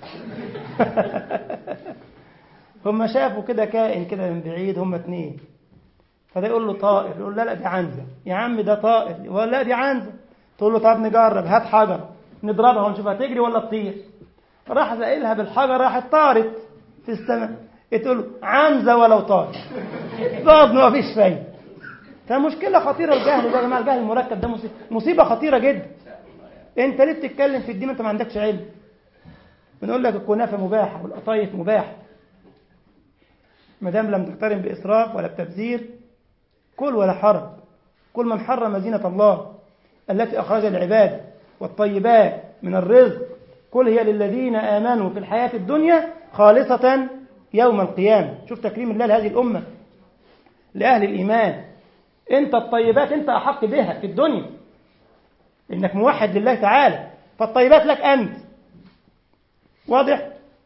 هم شافوا كده كائن كده من بعيد، هم اتنين، فده يقول له طائر، يقول لا دي عنزة. يا عم ده طائر، ولا لا دي عنزة. تقول له طب نجرب، هات حجر نضربها ونشوف هتجري ولا تطير. راح زقلها بالحجر، راحت طارت في السماء. تقول له عنزة ولو طارت. ضرب ما فيش فايدة. فمشكلة خطيرة الجهل ده يا جماعة. الجهل المركب ده مصيبة خطيرة جدا. انت ليه بتتكلم في الدين انت ما عندكش علم؟ بنقول لك الكنافة مباحة والقطايف مباحة، ما دام لم تقترن بإسراف ولا بتبذير. كل ولا حرج. كل من حرم زينة الله التي أخرج العباد والطيبات من الرزق كل هي للذين آمنوا في الحياة الدنيا خالصة يوم القيامة. شوف تكريم الله لهذه الأمة، لأهل الإيمان. أنت الطيبات أنت أحق بها في الدنيا، إنك موحد لله تعالى، فالطيبات لك أنت. واضح؟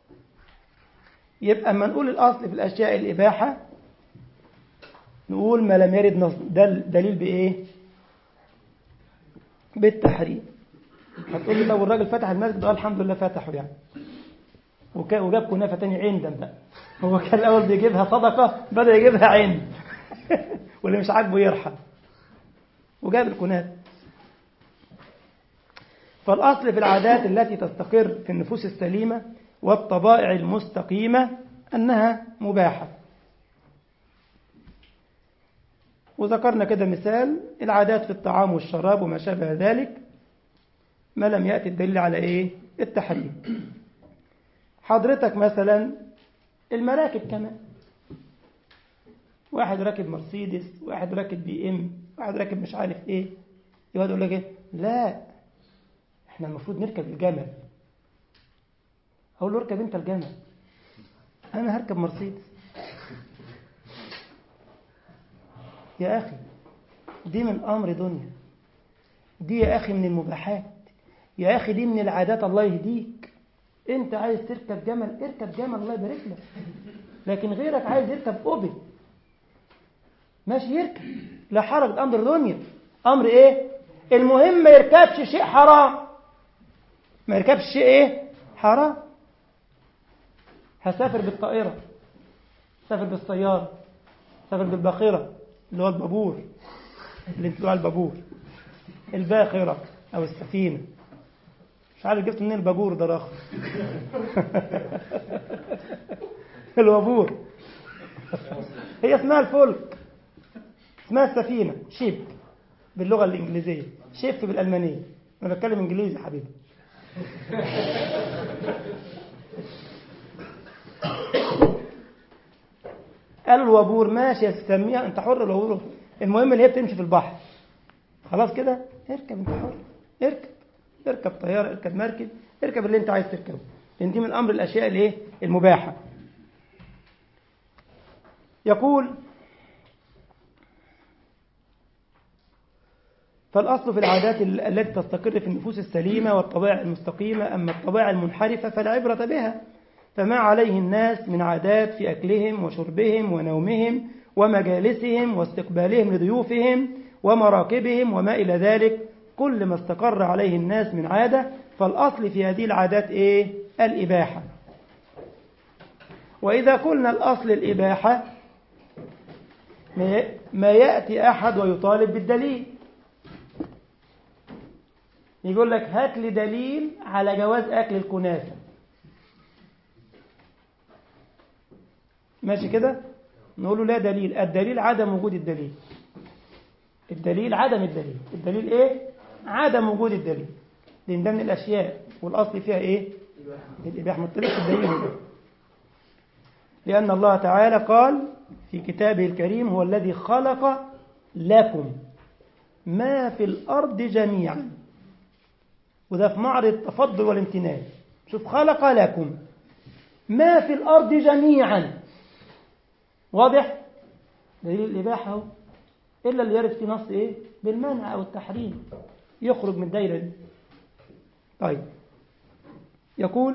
يبقى أما نقول الأصل في الأشياء الإباحة نقول ما لم يرد نص. دليل بإيه؟ بالتحريم. هتقول لي لو الراجل فتح المسجد قال الحمد لله فتحه يعني، وجاب كنافة تاني عندم بقى. هو كان الأول بيجيبها صدقة، بدأ يجيبها عند. واللي مش عاجبه يرحم، وجاب الكنافة. فالأصل في العادات التي تستقر في النفوس السليمة والطبائع المستقيمة أنها مباحة. وذكرنا كده مثال العادات في الطعام والشراب وما شابه ذلك، ما لم يأتي الدليل على إيه؟ التحريم. حضرتك مثلا المراكب كمان، واحد راكب مرسيدس، واحد راكب بي ام، واحد راكب مش عارف ايه، يقعد يقول لك ايه؟ لا احنا المفروض نركب الجمل. اقول له اركب انت الجمل، انا هركب مرسيدس. يا اخي دي من امر دنيا، دي يا اخي من المباحات، يا اخي دي من العادات. الله يهديك. انت عايز تركب جمل اركب جمل، الله يبارك لك. لكن غيرك عايز يركب اوبل، ماشي يركب، لا حرج. ده امر دنيا. امر ايه؟ المهم ما يركبش شيء حرام، ما يركبش شيء ايه؟ حرام. هسافر بالطائرة، سافر بالسيارة، سافر بالباخرة اللي هو البابور، اللي انتوا على البابور، الباخرة او السفينة. مش عارف جبت منين البابور ده راخر. البابور هي اسمها الفلك، اسمها السفينة شيب باللغة الإنجليزية، شيف بالألمانية. أنا بتكلم إنجليزي حبيبي. قال الوابور ماشي تسميها أنت حر. الوابور المهم اللي هي بتمشي في البحر. خلاص كده اركب أنت حر، اركب طيارة، اركب مركب، اركب اللي أنت عايز تركبه، لأن دي من أمر الأشياء اللي المباحة. يقول فالأصل في العادات التي تستقر في النفوس السليمة والطبائع المستقيمة. أما الطبائع المنحرفة فلا عبرة بها، فما عليه الناس من عادات في أكلهم وشربهم ونومهم ومجالسهم واستقبالهم لضيوفهم ومراكبهم وما إلى ذلك، كل ما استقر عليه الناس من عادة فالأصل في هذه العادات إيه؟ الإباحة. وإذا قلنا الأصل الإباحة ما يأتي أحد ويطالب بالدليل، يقول لك هات لي دليل على جواز أكل الكنافة. ماشي كده؟ نقول له لا دليل. الدليل عدم وجود الدليل. الدليل عدم الدليل. الدليل إيه؟ عدم وجود الدليل، لأن ده من الأشياء والأصل فيها إيه؟ الإباحة. مطلق الدليل ده، لأن الله تعالى قال في كتابه الكريم هو الذي خلق لكم ما في الأرض جميعا، وده في معرض التفضل والامتنان. شوف خلق لكم ما في الأرض جميعا، واضح؟ دليل الإباحة اهو، إلا اللي يرد في نص إيه بالمنع أو التحريم يخرج من الدايرة دي. طيب يقول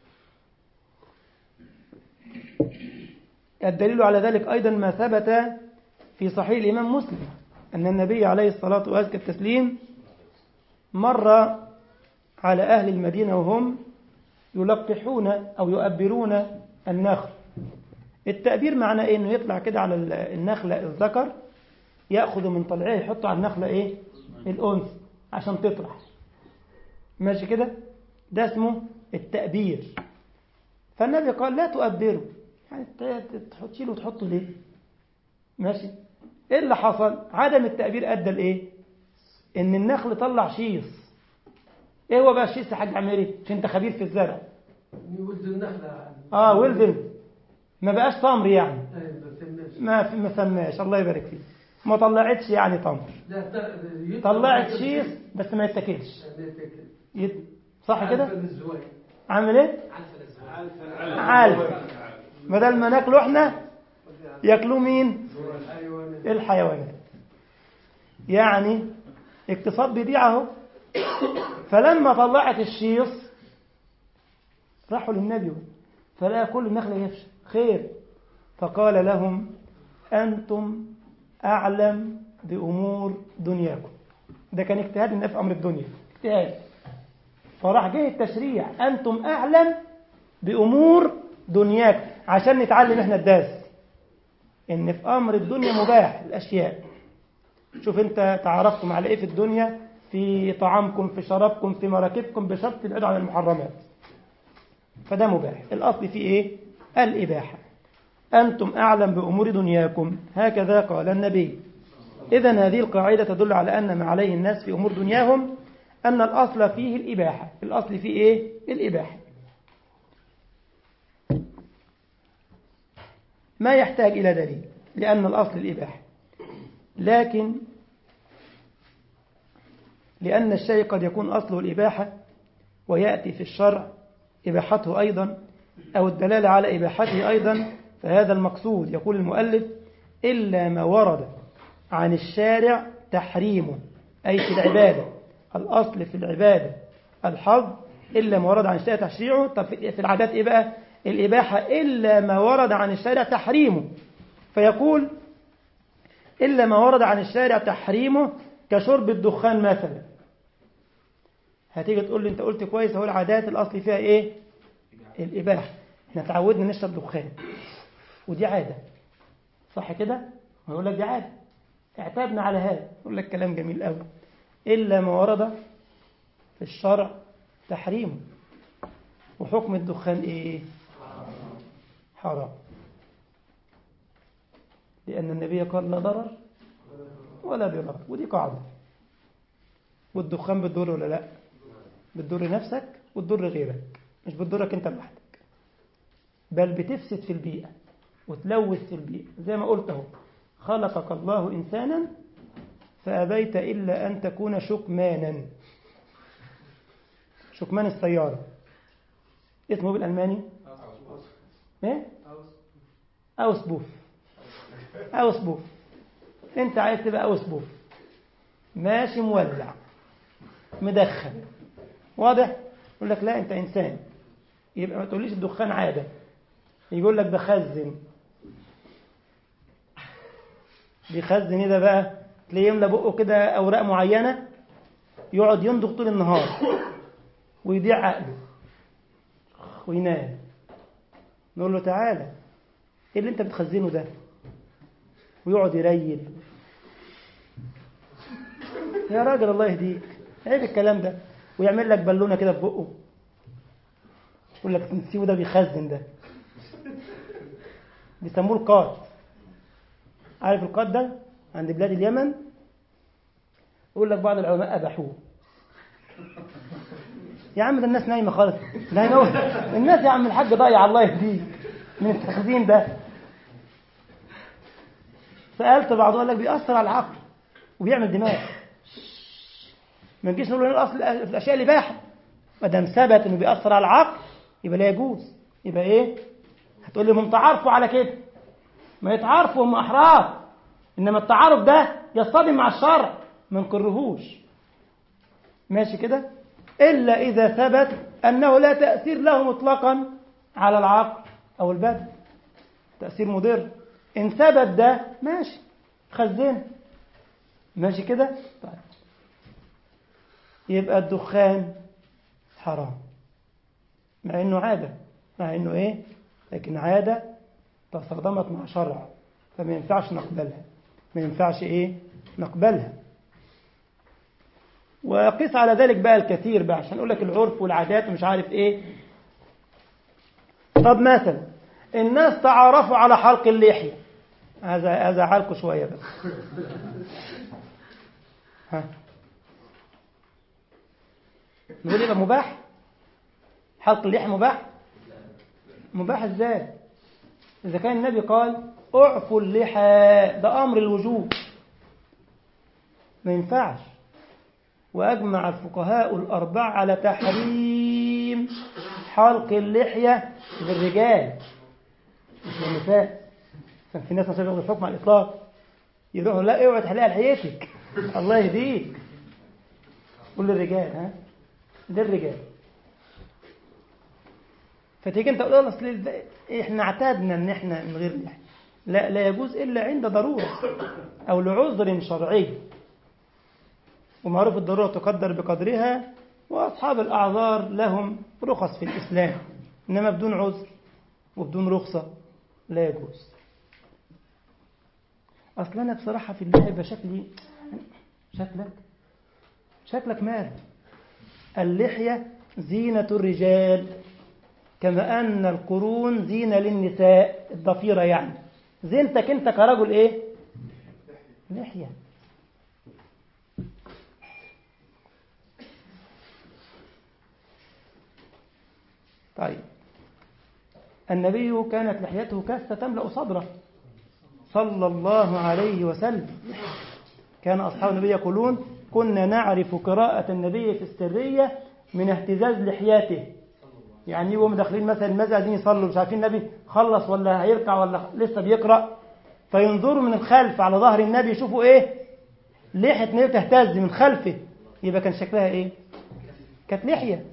الدليل على ذلك أيضا ما ثبت في صحيح الإمام مسلم أن النبي عليه الصلاة وأزكى التسليم مر على أهل المدينة وهم يلقحون أو يؤبرون النخل. التأبير معناه إيه؟ إنه يطلع كده على النخلة الذكر، يأخذ من طلعه يحطه على النخلة إيه الأنثى عشان تطرح، ماشي كده، ده اسمه التأبير. فالنبي قال لا تؤبروا، يعني تشيله وتحطه ليه؟ ماشي. إيه اللي حصل؟ عدم التأبير أدى لإيه؟ إن النخل طلع شيص. إيه هو بقى الشيص يا حاج عميري؟ عشان أنت خبير في الزرع. ولد النخلة. ولد، ما بقاش تمر يعني. ما سماش، الله يبارك فيه، ما طلعتش يعني تمر، طلعت شيص بس ما يتاكلش. صح كده؟ عامل ايه؟ علف. بدل ما ناكله احنا ياكلوه مين؟ الحيوانات. يعني اقتصاد بيضيع اهو. فلما طلعت الشيص راحوا للنبي فلقى كل النخله يفشل خير، فقال لهم أنتم أعلم بأمور دنياكم. ده كان اجتهاد النبي في أمر الدنيا، اجتهاد. فراح جه التشريع أنتم أعلم بأمور دنياكم عشان نتعلم احنا الدرس إن في أمر الدنيا مباح الأشياء. شوف أنت تعرفتم على إيه في الدنيا، في طعامكم، في شرابكم، في مراكبكم، بشرط تبعدوا عن المحرمات، فده مباح. الأصل فيه إيه؟ الإباحة. أنتم أعلم بأمور دنياكم، هكذا قال النبي. إذن هذه القاعدة تدل على أن ما عليه الناس في أمور دنياهم أن الأصل فيه الإباحة. الأصل فيه إيه؟ الإباحة. ما يحتاج إلى دليل لأن الأصل الإباحة، لكن لأن الشيء قد يكون أصله الإباحة ويأتي في الشرع إباحته أيضا أو الدلالة على إباحته أيضا، فهذا المقصود. يقول المؤلف إلا ما ورد عن الشارع تحريمه، أي في العبادة. الأصل في العبادة الحظ، إلا ما ورد عن الشارع تشريعه. طب في العادات إيه بقى؟ الإباحة إلا ما ورد عن الشارع تحريمه. فيقول إلا ما ورد عن الشارع تحريمه كشرب الدخان مثلا. هتيجي تقول لي أنت قلت كويس، هو العادات الأصل فيها إيه؟ الإباحة. احنا تعودنا نشرب دخان ودي عادة، صح كده؟ ويقول لك دي عادة، اعتادنا على هذا. يقول لك كلام جميل قوي، إلا ما ورد في الشرع تحريمه. وحكم الدخان إيه؟ حرام، لأن النبي قال لا ضرر ولا ضرار، ودي قاعدة. والدخان بتضر ولا لا؟ بتضر نفسك وتضر غيرك، مش بتضرك أنت لوحدك، بل بتفسد في البيئة وتلوث في البيئة. زي ما قلت اهو، خلقك الله إنسانا فأبيت إلا أن تكون شكمانا. شكمان السيارة اسمه بالألماني ايه؟ أوسبوف. أوسبوف. انت عايز تبقى أوسبوف، ماشي مولع مدخن، واضح؟ يقول لك لا انت إنسان، يبقى ما تقوليش الدخان عادة. يقول لك بخزن، بيخزن ايه ده بقى؟ تلاقيه يملى بقه كده أوراق معينة، يقعد يندغ طول النهار ويضيع عقله وينام. نقول له تعالى، ايه اللي انت بتخزنه ده؟ ويقعد يريل. يا راجل الله يهديك، عيب الكلام ده. ويعمل لك بالونه كده في بقه، يقول لك نسيبه ده بيخزن. ده بيسموه القات. عارف القات ده؟ عند بلاد اليمن يقول لك بعض العلماء أباحوه. يا عم ده الناس نايمة خالص، لا نوم الناس يا عم الحاج ضايع الله يهديك من التخزين ده. سألت بعضهم قال لك بيأثر على العقل وبيعمل دماغ. ما نجيش نقول الأصل في الأشياء الإباحة، ما دام ثبت إنه بيأثر على العقل يبقى لا يجوز. يبقى إيه؟ هتقول لي هم تعرفوا على كده، ما يتعرفوا هم أحرار، إنما التعارف ده يصطدم مع الشرع ما نكرهوش، ماشي كده، إلا إذا ثبت أنه لا تأثير له مطلقا على العقل أو البدن، تأثير مضر. إن ثبت ده ماشي خزن، ماشي كده. طيب يبقى الدخان حرام مع إنه عادة، مع إنه إيه، لكن عادة تصادمت مع شرع فما ينفعش نقبلها، ما ينفعش إيه نقبلها. وقيس على ذلك بقى الكثير بقى عشان أقول لك العرف والعادات ومش عارف إيه. طب مثلا الناس تعارفوا على حلق اللحية، هذا حالكوا شوية بقى. ها نقول يبقى مباح حلق اللحية؟ مباح ازاي إذا كان النبي قال اعفوا اللحى، ده أمر الوجوب، ما ينفعش. وأجمع الفقهاء الأربعة على تحريم حلق اللحية للرجال مش للنساء. في ناس مثلا ياخدوا الحكم على الإطلاق، يروحوا لا اوعى تحلقها لحيتك الله يهديك، قول للرجال، ها للرجال. فتيجي انت تقول اصل احنا اعتادنا ان احنا من غير لحية، لا يجوز الا عند ضروره او لعذر شرعي، ومعروف الضروره تقدر بقدرها، واصحاب الاعذار لهم رخص في الاسلام، انما بدون عذر وبدون رخصه لا يجوز. اصل انا بصراحه في اللعبه شكلك مال. اللحيه زينه الرجال كما أن القرون زينة للنساء، الضفيرة يعني زينتك أنت كرجل إيه؟ لحية. طيب النبي كانت لحيته كاسة تملأ صدره صلى الله عليه وسلم. كان أصحاب النبي يقولون كنا نعرف قراءة النبي في السرية من اهتزاز لحياته، يعني يبقوا داخلين مثلا المسجد عايزين يصلوا مش عارفين النبي خلص ولا هيركع ولا لسه بيقرأ، فينظروا من الخلف على ظهر النبي يشوفوا ايه، لحية النبي تهتز من خلفه، يبقى كان شكلها ايه، كانت لحية.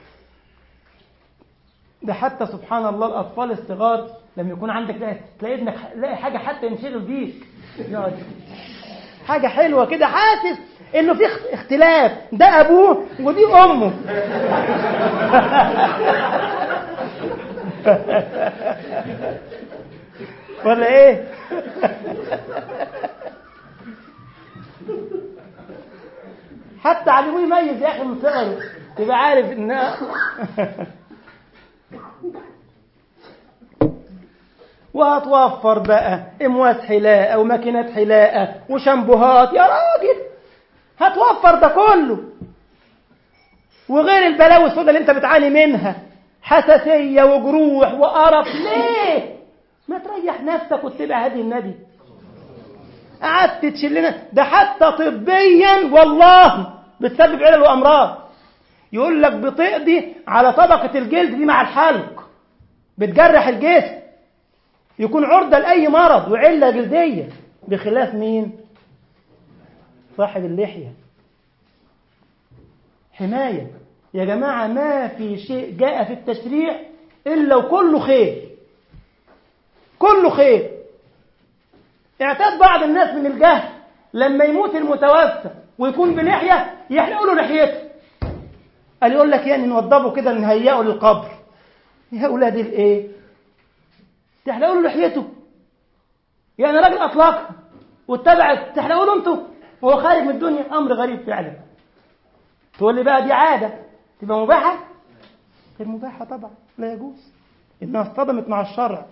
ده حتى سبحان الله الأطفال الصغار لما يكون عندك تلاقي ابنك لاقي حاجة حتى ينشغل بيك، يقعد حاجة حلوة كده حاسس انه في اختلاف، ده ابوه ودي امه ولا ايه حتى علموه يميز يا اخي من صغره، يبقى عارف ان وهتوفر بقى امواس حلاقه وماكينات حلاقه وشامبوهات يا راجل، هتوفر ده كله، وغير البلاوي السوداء اللي انت بتعاني منها، حساسيه وجروح وقرف. ليه ما تريح نفسك وتتبع هدي النبي؟ قعدت تشلنا ده حتى طبيا والله بتسبب علل وامراض. يقول لك بتقضي على طبقه الجلد دي مع الحلق، بتجرح الجسم، يكون عرضة لأي مرض وعلة جلدية، بخلاف مين؟ صاحب اللحية. حماية يا جماعة، ما في شيء جاء في التشريع إلا وكله خير، كله خير. اعتاد بعض الناس من الجهل لما يموت المتوفى ويكون بلحية يحلقوا له لحيته، قال يقول لك يعني نوضبه كده نهيئه للقبر. يا أولاد الإيه؟ تحلقوا له لحيته؟ يعني راجل أطلقها واتبعت تحلقوا له أنتوا وهو خارج من الدنيا؟ أمر غريب فعلا. تقول لي بقى دي عادة تبقى مباحة؟ غير مباحة طبعا، لا يجوز، إنها اصطدمت مع الشرع.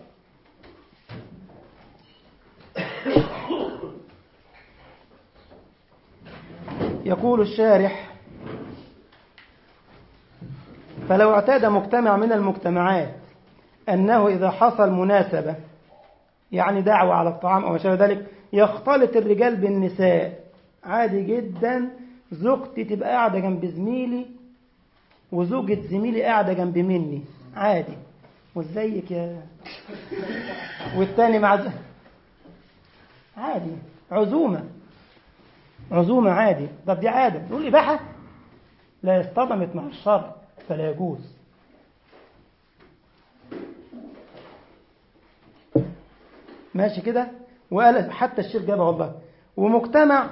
يقول الشارح فلو اعتاد مجتمع من المجتمعات أنه إذا حصل مناسبة، يعني دعوة على الطعام أو ما شابه ذلك، يختلط الرجال بالنساء عادي جدا، زوجتي تبقى قاعدة جنب زميلي وزوجة زميلي قاعدة جنب مني عادي، وازيك يا والتاني مع عادي، عزومة عادي. طب دي عادة، نقول إباحة لا اصطدمت مع الشرع فلا يجوز. ماشي كده. وقال حتى الشيخ جابها والله. ومجتمع،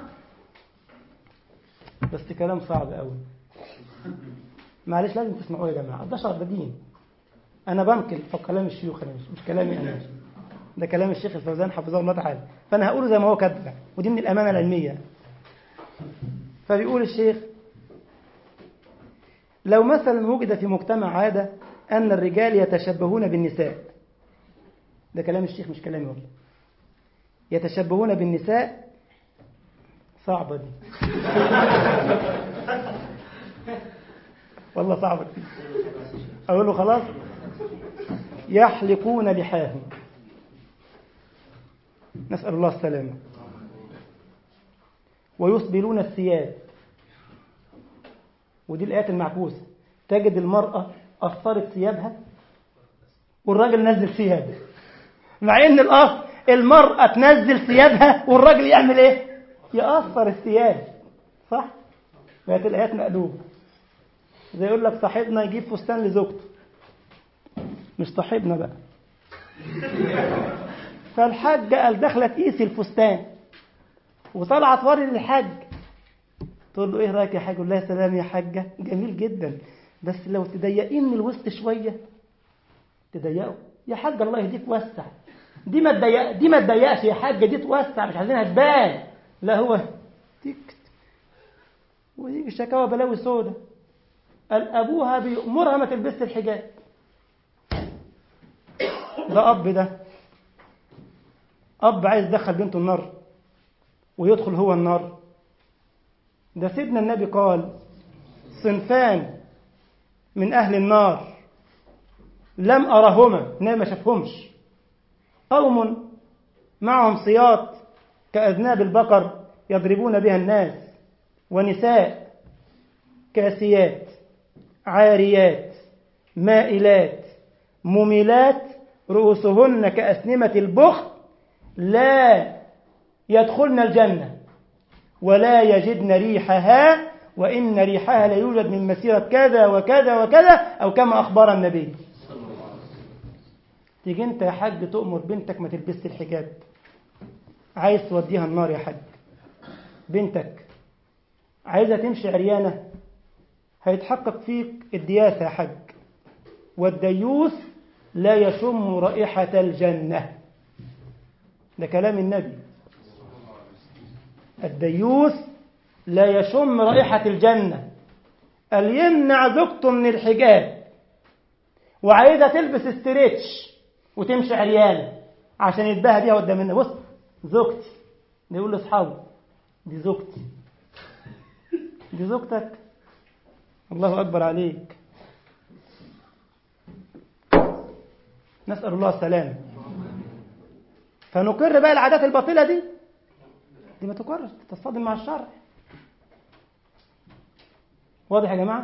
بس كلام صعب قوي، معلش لازم تسمعوه يا جماعة، ده شرع، ده دين. أنا بنقل كلام الشيوخ، أنا مش كلامي أنا، ده كلام الشيخ الفوزان حفظه الله تعالى، فأنا هقوله زي ما هو كاتبه، ودي من الأمانة العلمية. فبيقول الشيخ: لو مثلا وجد في مجتمع عادة أن الرجال يتشبهون بالنساء، ده كلام الشيخ مش كلامي والله، يتشبهون بالنساء، صعبة دي والله صعبة دي. أقول له خلاص، يحلقون لحاهم، نسأل الله السلامة، ويسبلون الثياب، ودي الآيات المعكوسة، تجد المرأة أثرت ثيابها والراجل نزل ثيابه، مع إن الأصل المرأة تنزل ثيابها والراجل يعمل إيه؟ يأثر الثياب، صح؟ بقت الآيات مقلوبة. زي يقول لك صاحبنا يجيب فستان لزوجته، مش صاحبنا بقى. فالحاجة قال دخلت تقيس الفستان وطلعت وري للحاج، تقول له ايه رايك يا حاج؟ يقول لها سلام يا حاجة، جميل جدا، بس لو تضيقين من الوسط شوية. تضيقه يا حاج؟ الله يهديك وسع، دي ما تضيقش يا حاجة، دي توسع، مش عايزينها تبان. لا هو تيك، ويجي شكاوى بلاوي سودة. قال ابوها بيأمرها ما تلبسش الحجاب. ده أب عايز يدخل بنته النار ويدخل هو النار. ده سيدنا النبي قال: صنفان من أهل النار لم أرهما، النبي ما شافهمش، قوم معهم سياط كأذناب البقر يضربون بها الناس، ونساء كاسيات عاريات مائلات مميلات رؤوسهن كأسنمة البخت لا يدخلن الجنة ولا يجدن ريحها، وإن ريحها لا يوجد من مسيرة كذا وكذا وكذا، أو كما أخبر النبي. تيجي أنت يا حاج تؤمر بنتك ما تلبسش الحجاب، عايز توديها النار يا حاج. بنتك عايزة تمشي عريانة، هيتحقق فيك الدياسة يا حاج. والديوث لا يشم رائحة الجنة، ده كلام النبي. الديوث لا يشم رائحة الجنة. قال يمنع زوجته من الحجاب وعايزة تلبس استريتش وتمشي عريانة عشان يتباهى بيها قدام الناس. بص زوجتي، ده يقول لاصحابه دي زوجتي، دي زوجتك، الله أكبر عليك. نسأل الله السلامة. فنقر بقى العادات الباطلة دي ما تقرش، تصطدم مع الشرع. واضح يا جماعة؟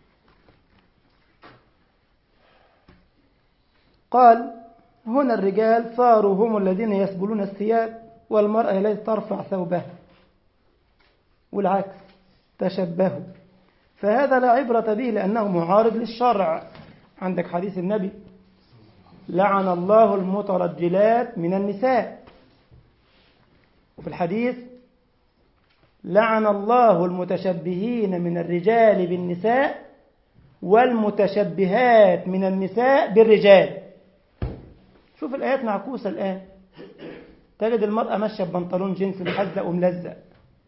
قال هنا الرجال صاروا هم الذين يسبلون الثياب، والمرأة التي ترفع ثوبها، والعكس تشبهوا، فهذا لا عبرة به لأنه معارض للشرع. عندك حديث النبي: لعن الله المترجلات من النساء. وفي الحديث: لعن الله المتشبهين من الرجال بالنساء والمتشبهات من النساء بالرجال. شوف الآيات معكوسة الآن، تجد المرأة ماشية ببنطلون جينز محزق وملزق.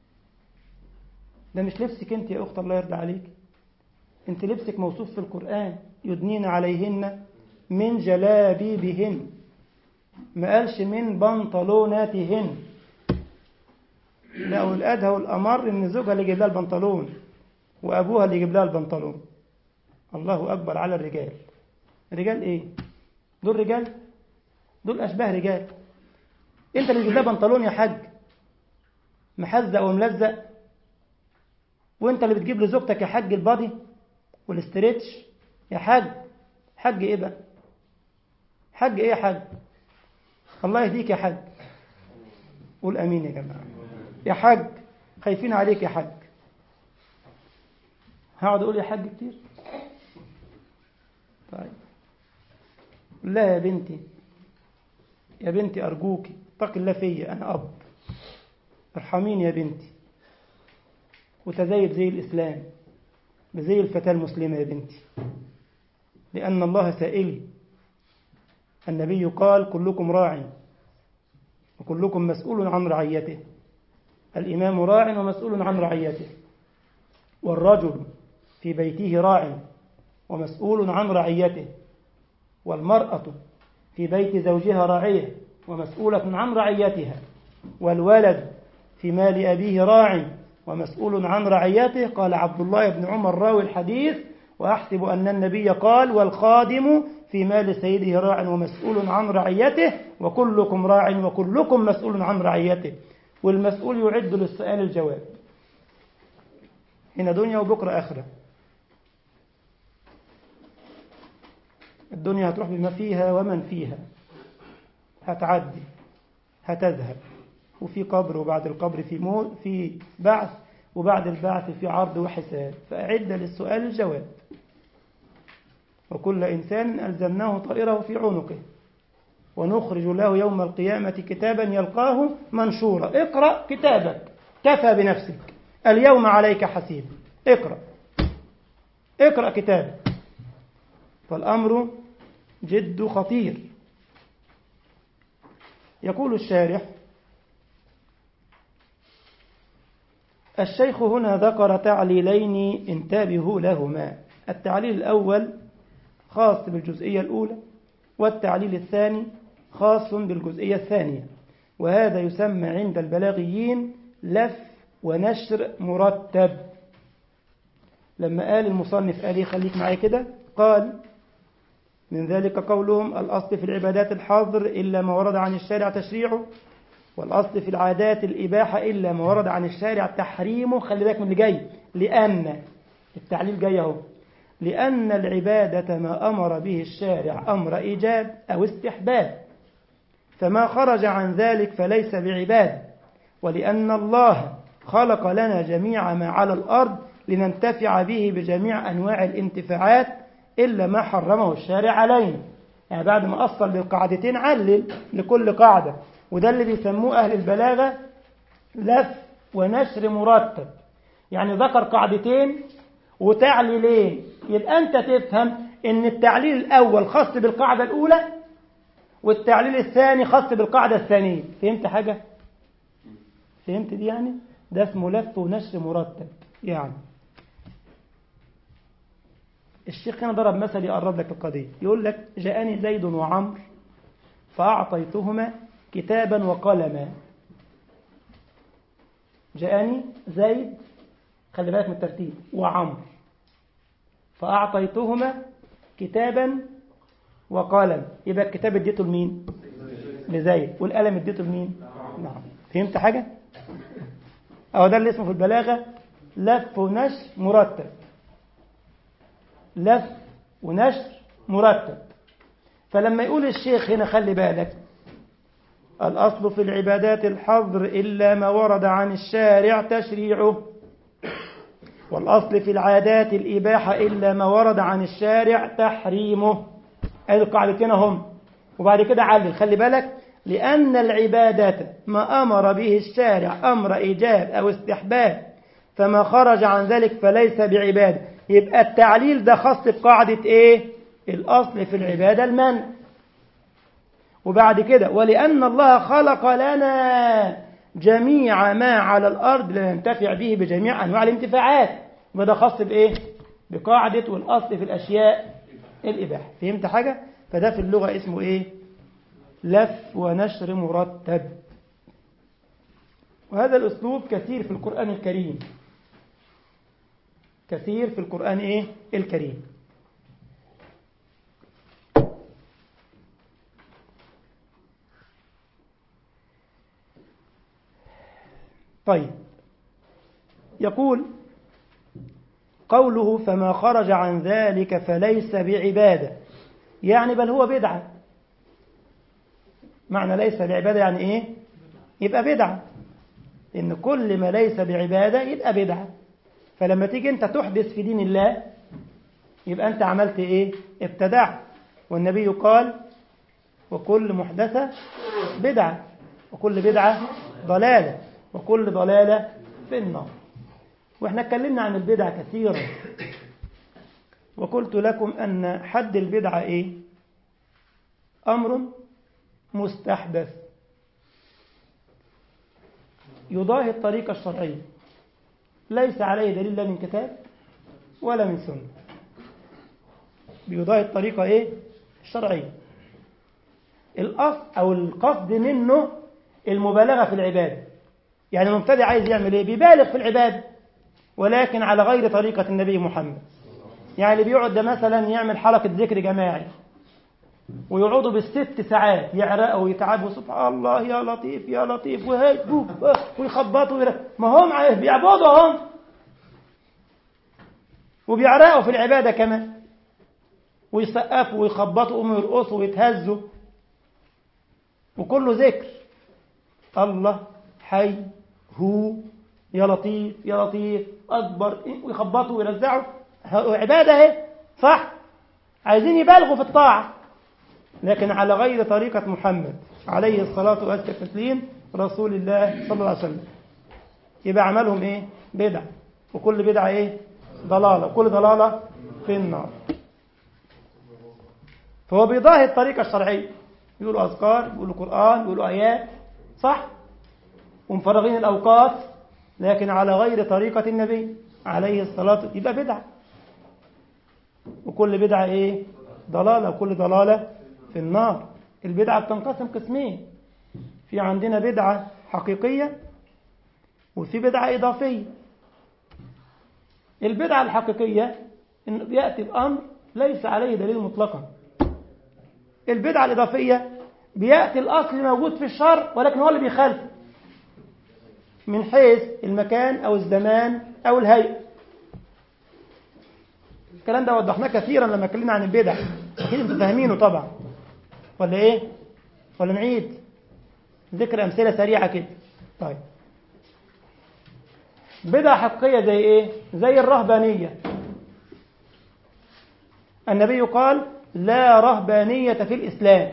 ده مش لبسك انت يا أخت، الله يرضى عليك. انت لبسك موصوف في القرآن: يدنين عليهن من جلابيبهن، ما قالش من بنطلوناتهن. لا، والأدهى والأمر إن زوجها اللي يجيب لها البنطلون وأبوها اللي يجيب لها البنطلون. الله أكبر على الرجال. رجال إيه؟ دول رجال؟ دول أشباه رجال. أنت اللي تجيب لها بنطلون يا حاج محزق وملزق، وأنت اللي بتجيب لزوجتك يا حاج البادي والاستريتش يا حاج. حاج إيه بقى؟ حاج إيه يا حاج؟ الله يهديك يا حاج. قول أمين يا جماعة. يا حاج خايفين عليك يا حاج. هقعد أقول يا حاج كتير؟ طيب لا يا بنتي، يا بنتي أرجوك اتق الله فيا، أنا أب، ارحميني يا بنتي، وتزيد زي الإسلام بزي الفتاة المسلمة يا بنتي، لأن الله سائلي. النبي قال كلكم راع وكلكم مسؤول عن رعيته. الإمام راع ومسؤول عن رعيته، والرجل في بيته راع ومسؤول عن رعيته، والمرأة في بيت زوجها راعية ومسؤولة عن رعيتها، والولد في مال أبيه راع ومسؤول عن رعيته. قال عبد الله بن عمر راوي الحديث: وأحسب أن النبي قال والخادم في مال سيده راع ومسؤول عن رعيته، وكلكم راع وكلكم مسؤول عن رعيته. والمسؤول يعد للسؤال الجواب، هنا دنيا وبكرة آخرة. الدنيا هتروح بما فيها ومن فيها، هتعدي هتذهب، وفي قبر، وبعد القبر في موت، في بعث، وبعد البعث في عرض وحساب. فأعد للسؤال الجواب. وكل إنسان ألزمناه طائره في عنقه ونخرج له يوم القيامة كتابا يلقاه منشورا. اقرأ كتابك كفى بنفسك اليوم عليك حسيب. اقرأ كتابك. فالأمر جد خطير. يقول الشارح: الشيخ هنا ذكر تعليلين انتبهوا لهما. التعليل الأول خاص بالجزئية الأولى، والتعليل الثاني خاص بالجزئية الثانية. وهذا يسمى عند البلاغيين لف ونشر مرتب. لما قال المصنف قال خليك معي كده، قال: من ذلك قولهم الأصل في العبادات الحظر إلا ما ورد عن الشارع تشريعه، والأصل في العادات الإباحة إلا ما ورد عن الشارع تحريمه. خلي بالك من اللي جاي، لأن التعليل جاي اهو: لأن العبادة ما أمر به الشارع أمر إيجاب أو استحباب، فما خرج عن ذلك فليس بعبادة. ولأن الله خلق لنا جميع ما على الأرض لننتفع به بجميع أنواع الانتفاعات إلا ما حرمه الشارع علينا. يعني بعد ما أصل بالقاعدتين علل لكل قاعدة، وده اللي بيسموه أهل البلاغة لف ونشر مرتب. يعني ذكر قاعدتين وتعليلين، يبقى أنت تفهم إن التعليل الأول خاص بالقاعدة الأولى، والتعليل الثاني خاص بالقاعدة الثانية. فهمت حاجة؟ فهمت دي؟ يعني ده اسمه لف ونشر مرتب. يعني الشيخ هنا ضرب مثل يقرب لك القضية، يقول لك: جاءني زيد وعمر فأعطيتهما كتابا وقلما. جاءني زيد، خلي بالك من الترتيب، وعمر، فأعطيتهما كتابا وقلم. يبقى الكتاب اديته لمين؟ لزيد. والقلم اديته لمين؟ نعم. فهمت حاجة؟ أو ده اللي اسمه في البلاغة لف ونشر مرتب. لف ونشر مرتب. فلما يقول الشيخ هنا خلي بالك: الأصل في العبادات الحظر إلا ما ورد عن الشارع تشريعه، والأصل في العادات الإباحة إلا ما ورد عن الشارع تحريمه. أي القاعدتين هم. وبعد كده علل، خلي بالك: لأن العبادة ما أمر به الشارع أمر إيجاب أو استحباب، فما خرج عن ذلك فليس بعبادة. يبقى التعليل ده خاص بقاعدة إيه؟ الأصل في العبادة المنع. وبعد كده: ولأن الله خلق لنا جميع ما على الأرض لننتفع به بجميع أنواع الانتفاعات. وده خاص بإيه؟ بقاعدة والأصل في الأشياء الإباحة. فهمت حاجة؟ فده في اللغة اسمه إيه؟ لف ونشر مرتب. وهذا الأسلوب كثير في القرآن الكريم، كثير في القرآن إيه؟ الكريم. طيب، يقول قوله فما خرج عن ذلك فليس بعبادة، يعني بل هو بدعة. معنى ليس بعبادة يعني إيه؟ يبقى بدعة. إن كل ما ليس بعبادة يبقى بدعة. فلما تيجي أنت تحدث في دين الله يبقى أنت عملت إيه؟ ابتدعت. والنبي قال وكل محدثة بدعة وكل بدعة ضلالة وكل ضلالة في النار. وإحنا اتكلمنا عن البدع كثيرا وقلت لكم أن حد البدعة إيه؟ أمر مستحدث يضاهي الطريقة الشرعية ليس عليه دليل لا من كتاب ولا من سنة، بيضاهي الطريقة إيه؟ الشرعية. الأصل أو القصد منه المبالغة في العبادة، يعني المبتدع عايز يعمل إيه؟ بيبالغ في العبادة ولكن على غير طريقة النبي محمد. يعني اللي بيقعد ده مثلا يعمل حلقة ذكر جماعي ويقعدوا بالست ساعات يعرقوا ويتعبوا سبحان الله يا لطيف يا لطيف ويخبطوا ما هم بيعبدوا هم وبيعرقوا في العبادة كمان ويسقفوا ويخبطوا ويرقصوا ويتهزوا وكله ذكر الله حي هو يا لطيف يا لطيف أكبر ويخبطوا ويرزعوا عبادة اهي صح، عايزين يبالغوا في الطاعة لكن على غير طريقة محمد عليه الصلاة والتسليم رسول الله صلى الله عليه وسلم. يبقى عملهم ايه؟ بدعة وكل بدعة ايه؟ ضلالة وكل ضلالة في النار. فهو بيضاهي الطريقة الشرعية، يقولوا أذكار يقولوا قرآن يقولوا آيات صح ومفرغين الأوقات لكن على غير طريقة النبي عليه الصلاة والسلام يبقى بدعة وكل بدعة ايه؟ ضلالة وكل ضلالة في النار. البدعة بتنقسم قسمين، في عندنا بدعة حقيقية وفي بدعة إضافية. البدعة الحقيقية إنه بيأتي الأمر ليس عليه دليل مطلقا. البدعة الإضافية بيأتي الأصل موجود في الشرع ولكن هو اللي بيخالف من حيث المكان أو الزمان أو الهيئة. الكلام ده وضحناه كثيرا لما اتكلمنا عن البدع، أكيد انتوا فاهمينه طبعا ولا إيه؟ ولا نعيد ذكر أمثلة سريعة كده؟ طيب بدعة حقيقية زي إيه؟ زي الرهبانية. النبي قال لا رهبانية في الإسلام.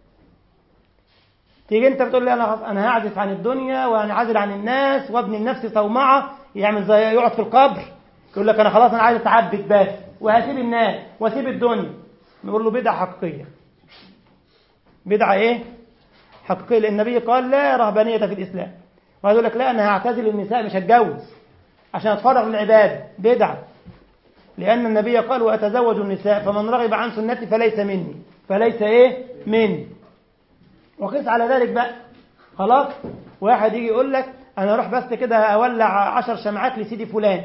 تيجي أنت بتقول لي أنا هعزف عن الدنيا وهنعزل عن الناس وابني لنفسي صومعة، يعمل زي يقعد في القبر يقول لك أنا خلاص أنا عايز أتعبد بس وهسيب الناس وهسيب الدنيا. نقول له بدعة حقيقية. بدعة إيه؟ حقيقية، لأن النبي قال لا رهبانية في الإسلام. وهذا يقول لك لا أنا هعتزل النساء مش هتجوز عشان أتفرغ للعبادة. بدعة، لأن النبي قال وأتزوج النساء فمن رغب عن سنتي فليس مني. فليس إيه؟ مني. وقيس على ذلك بقى خلاص واحد يجي يقول لك أنا أروح بس كده أولع 10 شمعات لسيدي فلان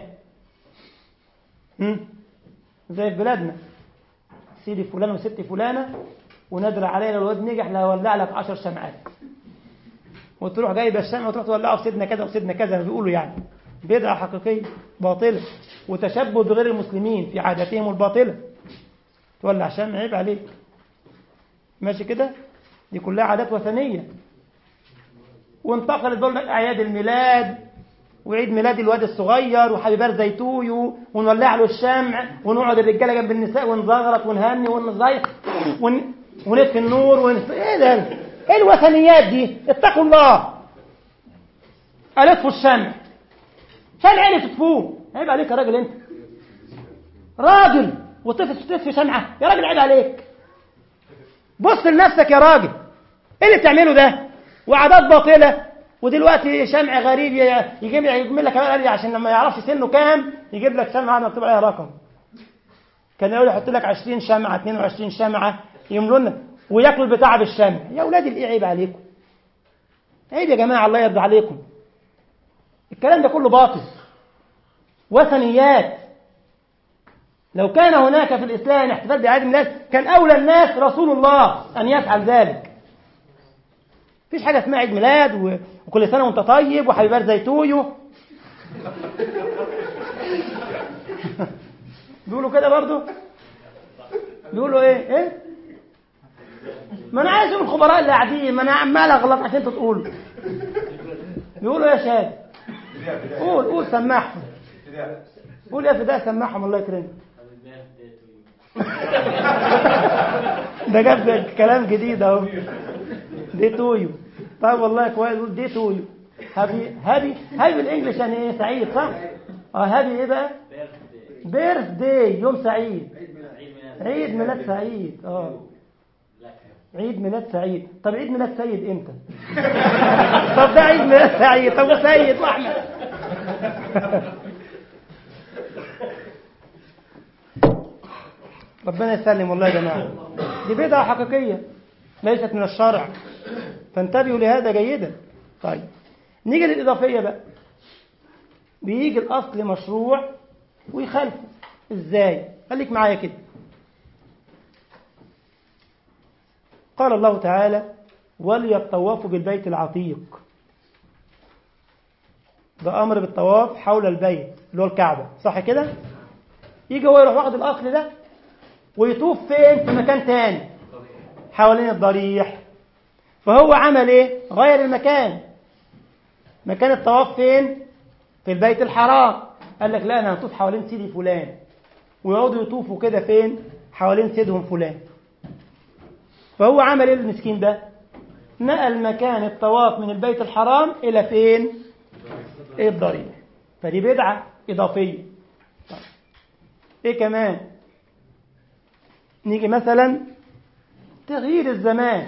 زي في بلادنا سيدي فلان وستي فلانة ونادر علينا الواد نجح لا أولع لك 10 شمعات وتروح جايب الشمع وتروح تولعه في سيدنا كذا وسيدنا كذا بيقولوا يعني. بدعة حقيقية باطلة وتشبه بغير المسلمين في عاداتهم الباطلة. تولع شمع عيب عليك ماشي كده، دي كلها عادات وثنية. وانتقلت بقول لك أعياد الميلاد وعيد ميلاد الواد الصغير وحبيبات زيتوي ونولع له الشمع ونقعد الرجاله جنب النساء ونزغرط ونهني ونزيق ونطفي النور ايه ده؟ ايه الوثنيات دي؟ اتقوا الله. ألفوا الشمع شمع ايه اللي تطفوه؟ عيب عليك يا راجل، انت راجل وتطفي شمعه يا راجل، عيب عليك. بص لنفسك يا راجل، ايه اللي بتعمله ده؟ وعادات باطله. ودلوقتي شمع غريب يجيب لك كمان عشان لما يعرفش سنه كام يجيب لك شمعه مكتوب عليها رقم. كان يقول يحط لك 20 شمعه 22 شمعه يملونا وياكلوا البتاع بالشمع. يا اولاد الايه عيب عليكم، عيب يا جماعه الله يرضى عليكم. الكلام ده كله باطل وثنيات. لو كان هناك في الاسلام احتفال بعيد الميلاد كان اولى الناس رسول الله ان يفعل ذلك. مفيش حاجة اسمها عيد ميلاد وكل سنة وانت طيب وحبيبات زيتوي بيقولوا كده برضو، بيقولوا ايه ما انا عايز من الخبراء اللي قاعدين، ما انا عمال اغلط عشان انتوا تقولوا. بيقولوا يا شاب قول سمعهم. قول يا فداء سمعهم الله يكرمك. ده جاب كلام جديد اهو. دي تويو. طيب والله كويس. قول دي تويو. هابي بالانجلش يعني ايه؟ سعيد صح؟ هابي ايه بقى؟ بيرث داي، يوم سعيد. عيد ميلاد سعيد. عيد ميلاد سعيد. طب عيد ميلاد سيد امتى؟ طب ده عيد ميلاد سعيد. طب وسيد واحمد. ربنا يسلم والله يا جماعه. دي بدعه حقيقيه ليست من الشرع، فانتبهوا لهذا جيدا. طيب نيجي للاضافيه بقى. بيجي الاصل مشروع ويخالفه ازاي؟ خليك معايا كده. قال الله تعالى وليطوفوا بالبيت العتيق. ده امر بالطواف حول البيت اللي هو الكعبه، صح كده؟ يجي هو يروح واخد الاصل ده ويطوف فين؟ في مكان تاني حوالين الضريح. فهو عمل ايه؟ غير المكان. مكان الطواف فين؟ في البيت الحرام. قال لك لا، انا هطوف حوالين سيدي فلان، ويقعدوا يطوفوا كده فين؟ حوالين سيدهم فلان. فهو عمل ايه المسكين ده؟ نقل مكان الطواف من البيت الحرام الى فين؟ الضريح. فدي بدعه اضافيه. ايه كمان؟ نيجي مثلا تغيير الزمان.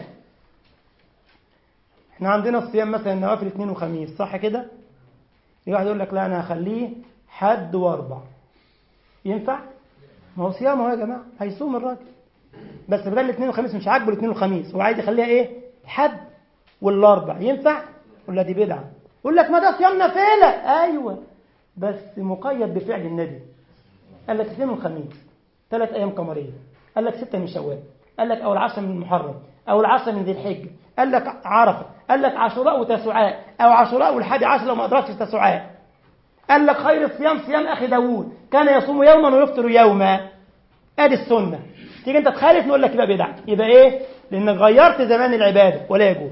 احنا عندنا الصيام مثلا نوافل اثنين وخميس، صح كده؟ واحد يقول لك لا انا هخليه حد واربع. ينفع؟ ما هو صيام اهو يا جماعه، هيصوم الراجل، بس بدل الاثنين والخميس مش عاجبه الاثنين والخميس، هو عايز يخليها ايه؟ حد والاربع. ينفع؟ ولا دي بدعه؟ يقول لك ما ده صيام نافله. ايوه بس مقيد بفعل النبي. قال لك اثنين والخميس 3 ايام قمريه، قال لك 6 من شوال، قال لك اول 10 من المحرم، اول 10 من ذي الحجه، قال لك عرفه، قال لك عاشوراء وتسوعاء، او عاشوراء والحادي عشر لو ما ادركش تسوعاء. قال لك خير الصيام صيام اخي داوود كان يصوم يوما ويفطر يوما. ادي السنه. تيجي انت تخالف نقول لك يبقى بدعه. يبقى ايه؟ لانك غيرت زمان العباده ولا يجوز.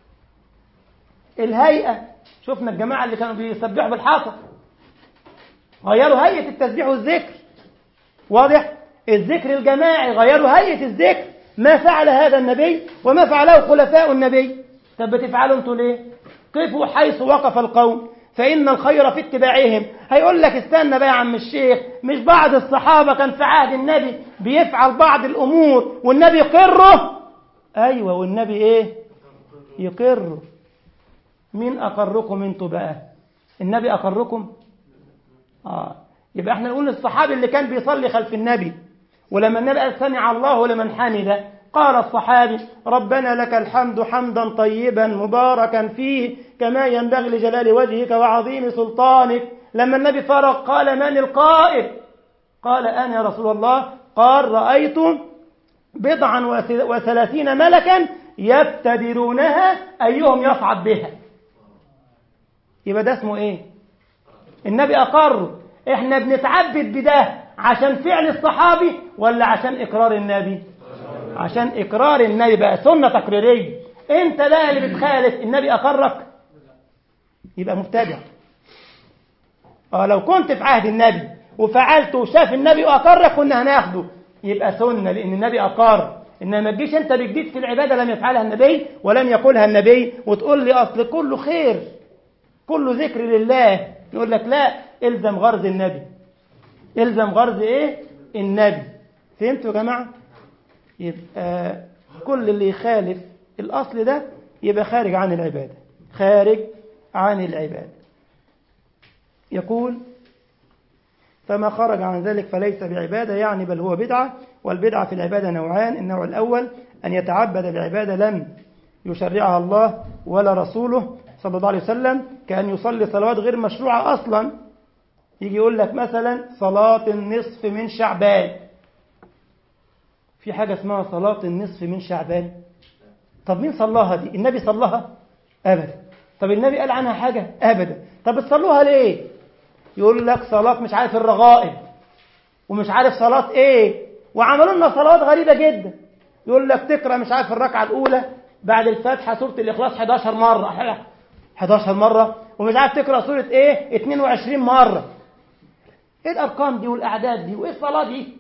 الهيئه، شفنا الجماعه اللي كانوا بيسبحوا بالحصى غيروا هيئه التسبيح والذكر. واضح؟ الذكر الجماعي غيروا هيئه الذكر. ما فعل هذا النبي وما فعله خلفاء النبي. طب بتفعلوا انتوا ليه؟ قفوا حيث وقف القوم فإن الخير في اتباعهم. هيقول لك استنى بقى يا عم الشيخ، مش بعض الصحابة كان في عهد النبي بيفعل بعض الأمور والنبي يقره؟ أيوة، والنبي إيه؟ يقره. مين أقركم انتوا بقى؟ النبي أقركم؟ يبقى احنا نقول الصحابي اللي كان بيصلي خلف النبي ولما النبي قال سمع الله لمن حمده، قال الصحابي ربنا لك الحمد حمدا طيبا مباركا فيه كما ينبغي لجلال وجهك وعظيم سلطانك. لما النبي فرغ قال من القائل؟ قال أنا يا رسول الله. قال رأيت 37 ملكا يبتدرونها أيهم يصعد بها. يبقى ده اسمه ايه؟ النبي أقر. احنا بنتعبد بده عشان فعل الصحابي ولا عشان إقرار النبي؟ عشان إقرار النبي. بقى سنة تقريرية. انت بقى اللي بتخالف النبي أقرك يبقى مبتدع. لو كنت في عهد النبي وفعلت وشاف النبي وأقرك كنا هناخده، يبقى سنة لأن النبي أقر. إنما ما تجيش انت بجديد في العبادة لم يفعلها النبي ولم يقولها النبي وتقول لي أصل كله خير كله ذكر لله. نقول لك لا، الزم غرض النبي. الزم غرض ايه؟ النبي. فهمتوا يا جماعة؟ يبقى كل اللي يخالف الأصل ده يبقى خارج عن العبادة. خارج عن العبادة. يقول فما خرج عن ذلك فليس بعبادة، يعني بل هو بدعة. والبدعة في العبادة نوعان. النوع الأول أن يتعبد بعبادة لم يشرعها الله ولا رسوله صلى الله عليه وسلم، كأن يصلي صلوات غير مشروعة أصلا. يجي يقول لك مثلا صلاة النصف من شعبان. في حاجة اسمها صلاة النصف من شعبان؟ طب مين صلاها دي؟ النبي صلاها؟ أبدا. طب النبي قال عنها حاجة؟ أبدا. طب بتصلوها ليه؟ يقول لك صلاة مش عارف الرغائب ومش عارف صلاة ايه، وعملوا لنا صلوات غريبة جدا. يقول لك تقرأ مش عارف الركعة الأولى بعد الفاتحة سورة الإخلاص 11 مرة، 11 مرة، ومش عارف تقرأ سورة ايه 22 مرة. ايه الارقام دي والاعداد دي وايه الصلاة دي؟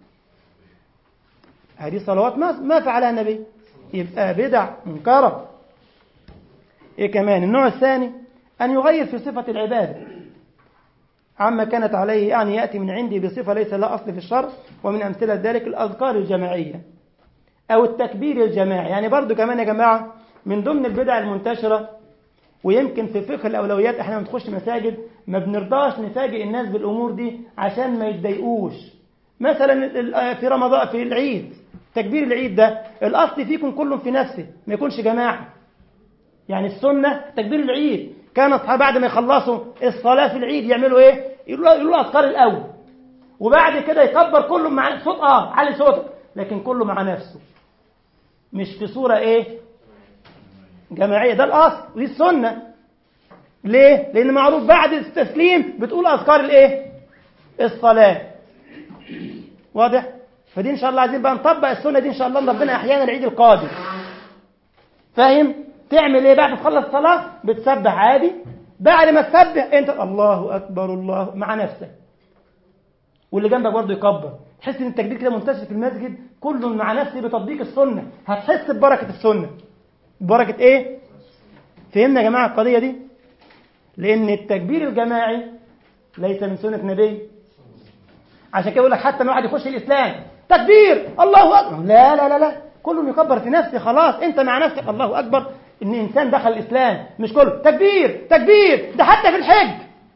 هذه صلوات ما فعلها النبي، يبقى بدع منكرة. ايه كمان؟ النوع الثاني ان يغير في صفة العبادة عما كانت عليه، يعني يأتي من عندي بصفة ليس لها أصل في الشرع. ومن أمثلة ذلك الأذكار الجماعية أو التكبير الجماعي. يعني برضو كمان يا جماعة من ضمن البدع المنتشرة، ويمكن في فقه الأولويات احنا بنخش مساجد ما بنرضاش نفاجئ الناس بالأمور دي عشان ما يتضايقوش. مثلا في رمضان في العيد تكبير العيد ده الأصل فيكم كلهم في نفسه، ما يكونش جماعة. يعني السنة تكبير العيد كان أصحاب بعد ما يخلصوا الصلاة في العيد يعملوا إيه؟ يقولوا أذكار الأول، وبعد كده يكبر كله مع صوت علي صوتك، لكن كله مع نفسه، مش في صورة إيه؟ جماعية. ده الأصل ودي السنة. ليه؟ لأن معروف بعد التسليم بتقول أذكار الإيه؟ الصلاة. واضح؟ فدي إن شاء الله عايزين بقى نطبق السنة دي إن شاء الله، ربنا أحيانا العيد القادم. فاهم؟ تعمل إيه بعد ما تخلص الصلاة؟ بتسبح عادي. بعد ما تسبح أنت الله أكبر الله مع نفسك، واللي جنبك برضه يكبر. تحس إن التكبير كده منتشر في المسجد كله مع نفسه بتطبيق السنة، هتحس ببركة السنة. بركة إيه؟ فهمنا يا جماعة القضية دي؟ لأن التكبير الجماعي ليس من سنة نبي. عشان كده يقول لك حتى ما واحد يخش الإسلام تكبير الله أكبر، لا لا لا لا، كله يكبر في نفسه. خلاص أنت مع نفسك الله أكبر إن إنسان دخل الإسلام، مش كله تكبير تكبير. ده حتى في الحج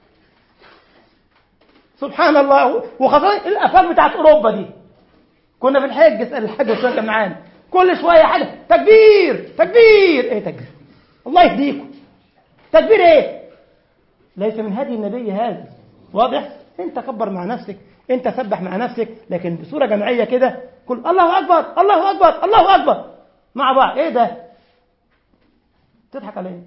سبحان الله. وخاصة الأفاق بتاعت أوروبا دي، كنا في الحج اسأل الحج والشيخ معانا كل شوية حاجة تكبير تكبير. إيه تكبير؟ الله يهديكم، تكبير إيه؟ ليس من هدي النبي هذا. واضح؟ أنت كبر مع نفسك، أنت سبح مع نفسك، لكن بصورة جماعية كده كل الله أكبر الله أكبر الله أكبر مع بعض. إيه ده؟ تضحك عليه.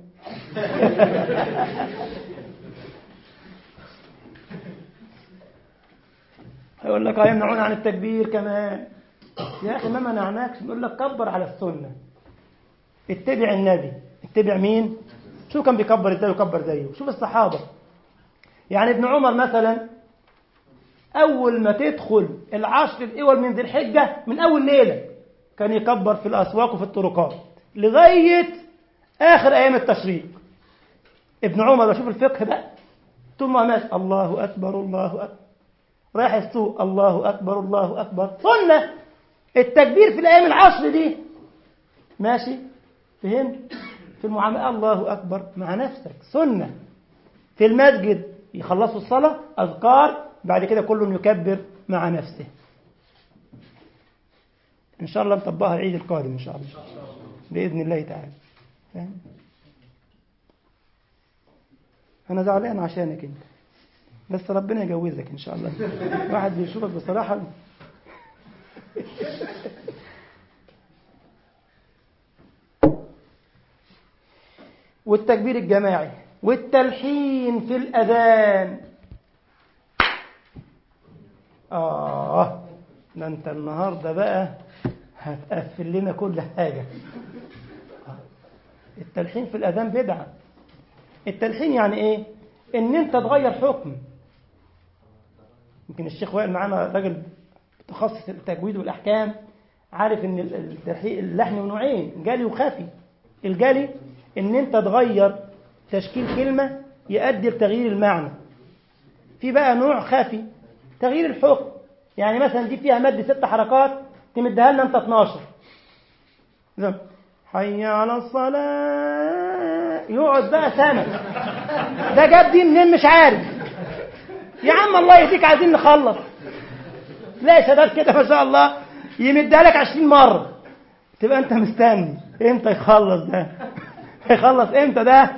هيقول لك يمنعون عن التكبير كمان. يا أخي ما منعناكش، نقول لك كبر على السنة، اتبع النبي. اتبع مين؟ شو كان بيكبر ازاي وكبر زيه. شوف الصحابة، يعني ابن عمر مثلا أول ما تدخل العشر الأول من ذي الحجة من أول ليلة كان يكبر في الأسواق وفي الطرقات لغاية آخر أيام التشريق. ابن عمر بشوف الفقه بقى، طول ما ماشي الله أكبر الله أكبر، رايح السوق الله أكبر الله أكبر. سنة التكبير في الأيام العشر دي ماشي. فهمت؟ في المعاملة الله أكبر مع نفسك سنة. في المسجد يخلصوا الصلاة أذكار، بعد كده كل يكبر مع نفسه. إن شاء الله نطبقها العيد القادم إن شاء الله بإذن الله تعالى. فهم؟ أنا زعلان عشانك أنت، بس ربنا يجوزك إن شاء الله. واحد بيشوفك بصراحة. والتكبير الجماعي والتلحين في الأذان. ده أنت النهاردة بقى هتقفل لنا كل حاجة. التلحين في الأذان بدعة. التلحين يعني إيه؟ إن أنت تغير حكم. يمكن الشيخ وائل معانا راجل متخصص التجويد والأحكام، عارف إن اللحن نوعين، جالي وخفي. الجالي إن أنت تغير تشكيل كلمة يؤدي لتغيير المعنى. في بقى نوع خفي تغيير الحكم، يعني مثلا دي فيها مد 6 حركات تمدها لنا أنت 12. حي على الصلاة، يقعد بقى سنة. ده جاب دي منين مش عارف. يا عم الله يهديك عايزين نخلص. لا شباب كده ما شاء الله يمدها لك 20 مرة، تبقى أنت مستني إمتى يخلص ده. يخلص إمتى ده؟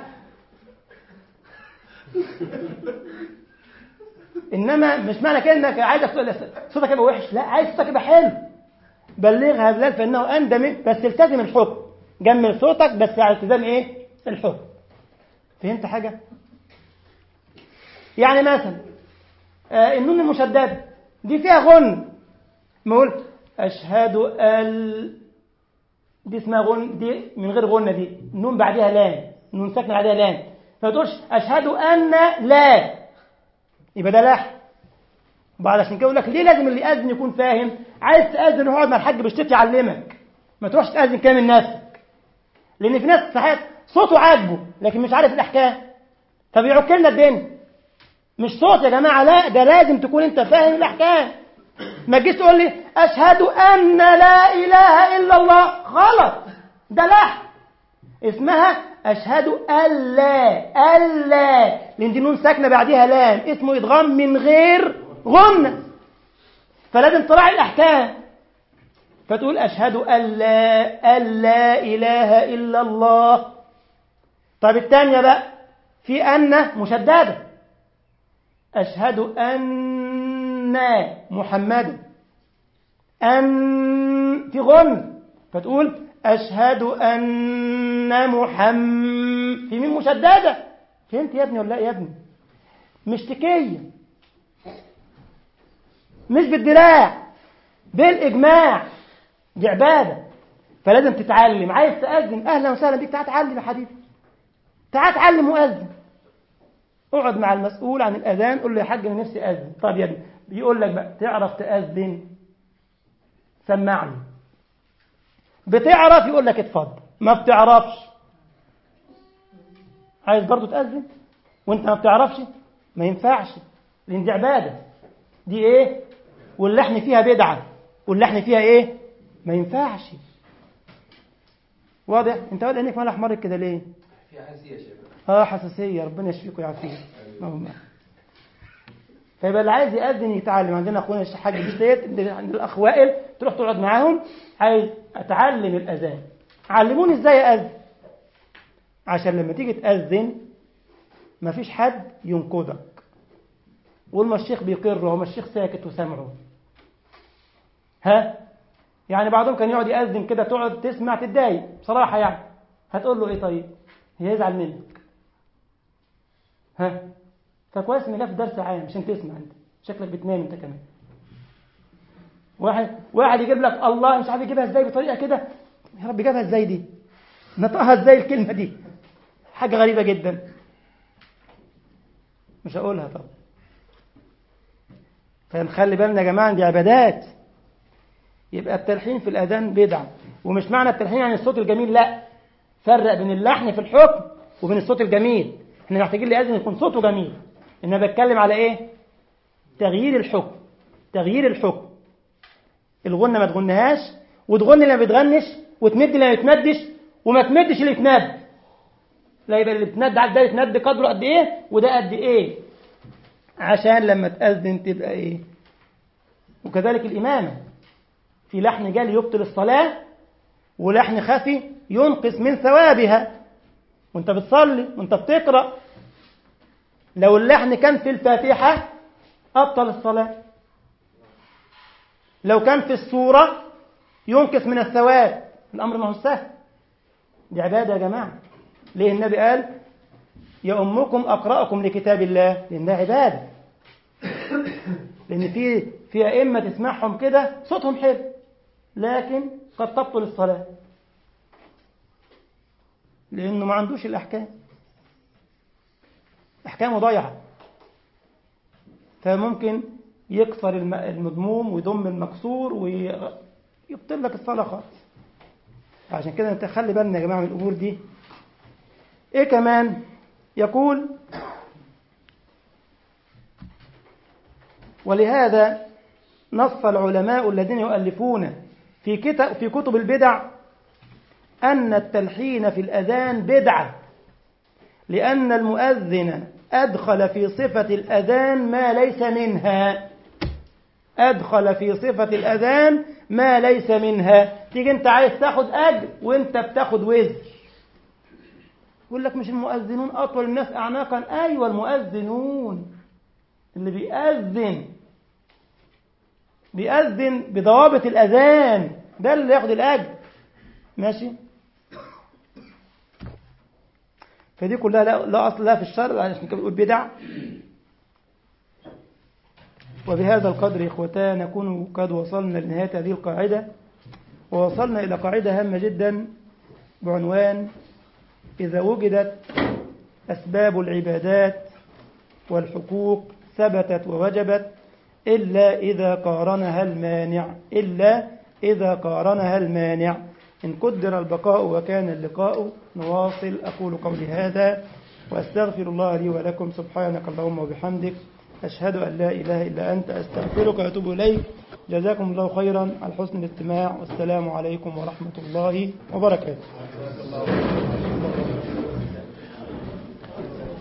إنما مش معنى كده إنك عايز صوتك يبقى وحش، لا، عايز صوتك يبقى حلو. بلغها بلال فإنه أندى منك، بس التزم الحكم. جمل صوتك بس على التزام إيه؟ الحكم. فهمت حاجة؟ يعني مثلا النون المشددة دي فيها غن، ما أقول أشهد دي اسمها غن، دي من غير غنة، دي نون بعدها لام، نون ساكنة بعدها لام. ما تقولش أشهد أن لا، يبقى ده لحن. بعد عشان كده يقول لك ليه لازم اللي يأذن يكون فاهم؟ عايز تأذن اقعد مع الحاج بالشيخ يعلمك، ما تروحش تأذن كده من نفسك، لأن في ناس صحيح صوته عاجبه لكن مش عارف الأحكام فبيعك لنا الدنيا. مش صوت يا جماعة، لا، ده لازم تكون أنت فاهم الأحكام. ما تجيش تقول لي أشهد أن لا إله إلا الله، غلط، ده لحن. اسمها أشهد ألا، لأن دي نون ساكنة بعدها لام، اسمه إدغام من غير غنة، فلازم تراعي الأحكام. فتقول أشهد ألا إله إلا الله. طب الثانية بقى في أن مشددة، أشهد أن محمد، أن في غن، فتقول أشهد أن محمد في مين مشددة. فهمت يا ابني ولا لا يا ابني؟ مش تكية، مش بالدراع، بالإجماع، دي عبادة، فلازم تتعلم. عايز تأذن أهلا وسهلا بيك، تعال تعلم يا حبيبي، تعال تعلم مؤذن. اقعد مع المسؤول عن الأذان قول له يا حاج أنا نفسي أذن. طب يا ابني بيقول لك بقى تعرف تأذن؟ سمعني. بتعرف يقول لك اتفضل، ما بتعرفش عايز برضو تأذن وانت ما بتعرفش؟ ما ينفعش، لأن دي عبادة، دي ايه؟ واللحن فيها بدعة، واللحن فيها ايه؟ ما ينفعش. واضح؟ انت قال انك مالك مرض كده ليه؟ في حساسية يا شيخ. حساسية، ربنا يشفيك ويعافيك. فيبقى اللي عايز يأذن يتعلم. عندنا اخونا الحاج بيشتيت عند الاخ وائل، تروح تقعد معاهم، عايز اتعلم الاذان، علموني ازاي اذن، عشان لما تيجي تأذن مفيش حد ينقضك. والما الشيخ بيقر وما الشيخ ساكت وسمعه. يعني بعضهم كان يقعد يأذن كده تقعد تسمع تتضايق بصراحة، يعني هتقول له ايه؟ طيب هيزعل منك. فكويس ان جه في درس عام عشان تسمع، انت شكلك بتنام انت كمان. واحد يجيب لك الله مش عارف يجيبها ازاي بطريقه كده، يا رب جابها ازاي دي، نطقها ازاي الكلمه دي، حاجه غريبه جدا، مش هقولها طبعا. فنخلي بالنا يا جماعه، دي عبادات. يبقى التلحين في الاذان بدعه، ومش معنى التلحين يعني الصوت الجميل، لا، فرق بين اللحن في الحكم وبين الصوت الجميل. احنا محتاجين لأذن يكون صوته جميل. انا بتكلم على ايه؟ تغيير الحكم، تغيير الحكم. الغنة ما تغنهاش، وتغني اللي ما بتغنش، وتمد اللي ما بتمدش، وما تمدش اللي يتمد. لا، يبقى اللي بتمد على ده يتمد قدره قد ايه وده قد ايه، عشان لما تأذن تبقى ايه. وكذلك الإمامة، في لحن جالي يبطل الصلاة، ولحن خفي ينقص من ثوابها. وانت بتصلي وانت بتقرأ، لو اللحن كان في الفاتحة أبطل الصلاة، لو كان في السورة ينقص من الثواب. الأمر ما هو سهل، دي عبادة يا جماعة. ليه النبي قال يا أمكم أقرأكم لكتاب الله؟ لأن ده عبادة. لأن في أئمة تسمعهم كده صوتهم حلو لكن قد تبطل الصلاة، لأنه ما عندوش الأحكام، أحكامه ضيعة، فممكن يكسر المضموم ويضم المكسور ويبطل لك الصلاة خالص. عشان كده نتخلي بالنا يا جماعة من الأمور دي. إيه كمان يقول؟ ولهذا نص العلماء الذين يؤلفون في كتب البدع أن التلحين في الأذان بدعة، لأن المؤذن أدخل في صفة الأذان ما ليس منها، أدخل في صفة الأذان ما ليس منها. تيجي أنت عايز تاخد أجر وأنت بتاخد وزر. يقول لك مش المؤذنون أطول الناس أعناقا؟ أيوة المؤذنون، اللي بيأذن بضوابط الأذان ده اللي ياخد الأجر، ماشي. فدي كلها لا أصل لها في الشرع، عشان كده بيقول بدع. وبهذا القدر إخوتان نكون قد وصلنا لنهاية هذه القاعدة، ووصلنا إلى قاعدة هامة جدا بعنوان: إذا وجدت أسباب العبادات والحقوق ثبتت ووجبت إلا إذا قارنها المانع. إن قدر البقاء وكان اللقاء نواصل. أقول قولي هذا وأستغفر الله لي ولكم. سبحانك اللهم وبحمدك أشهد أن لا إله إلا أنت أستغفرك وأتوب إليك. جزاكم الله خيرا على حسن الاستماع والسلام عليكم ورحمة الله وبركاته.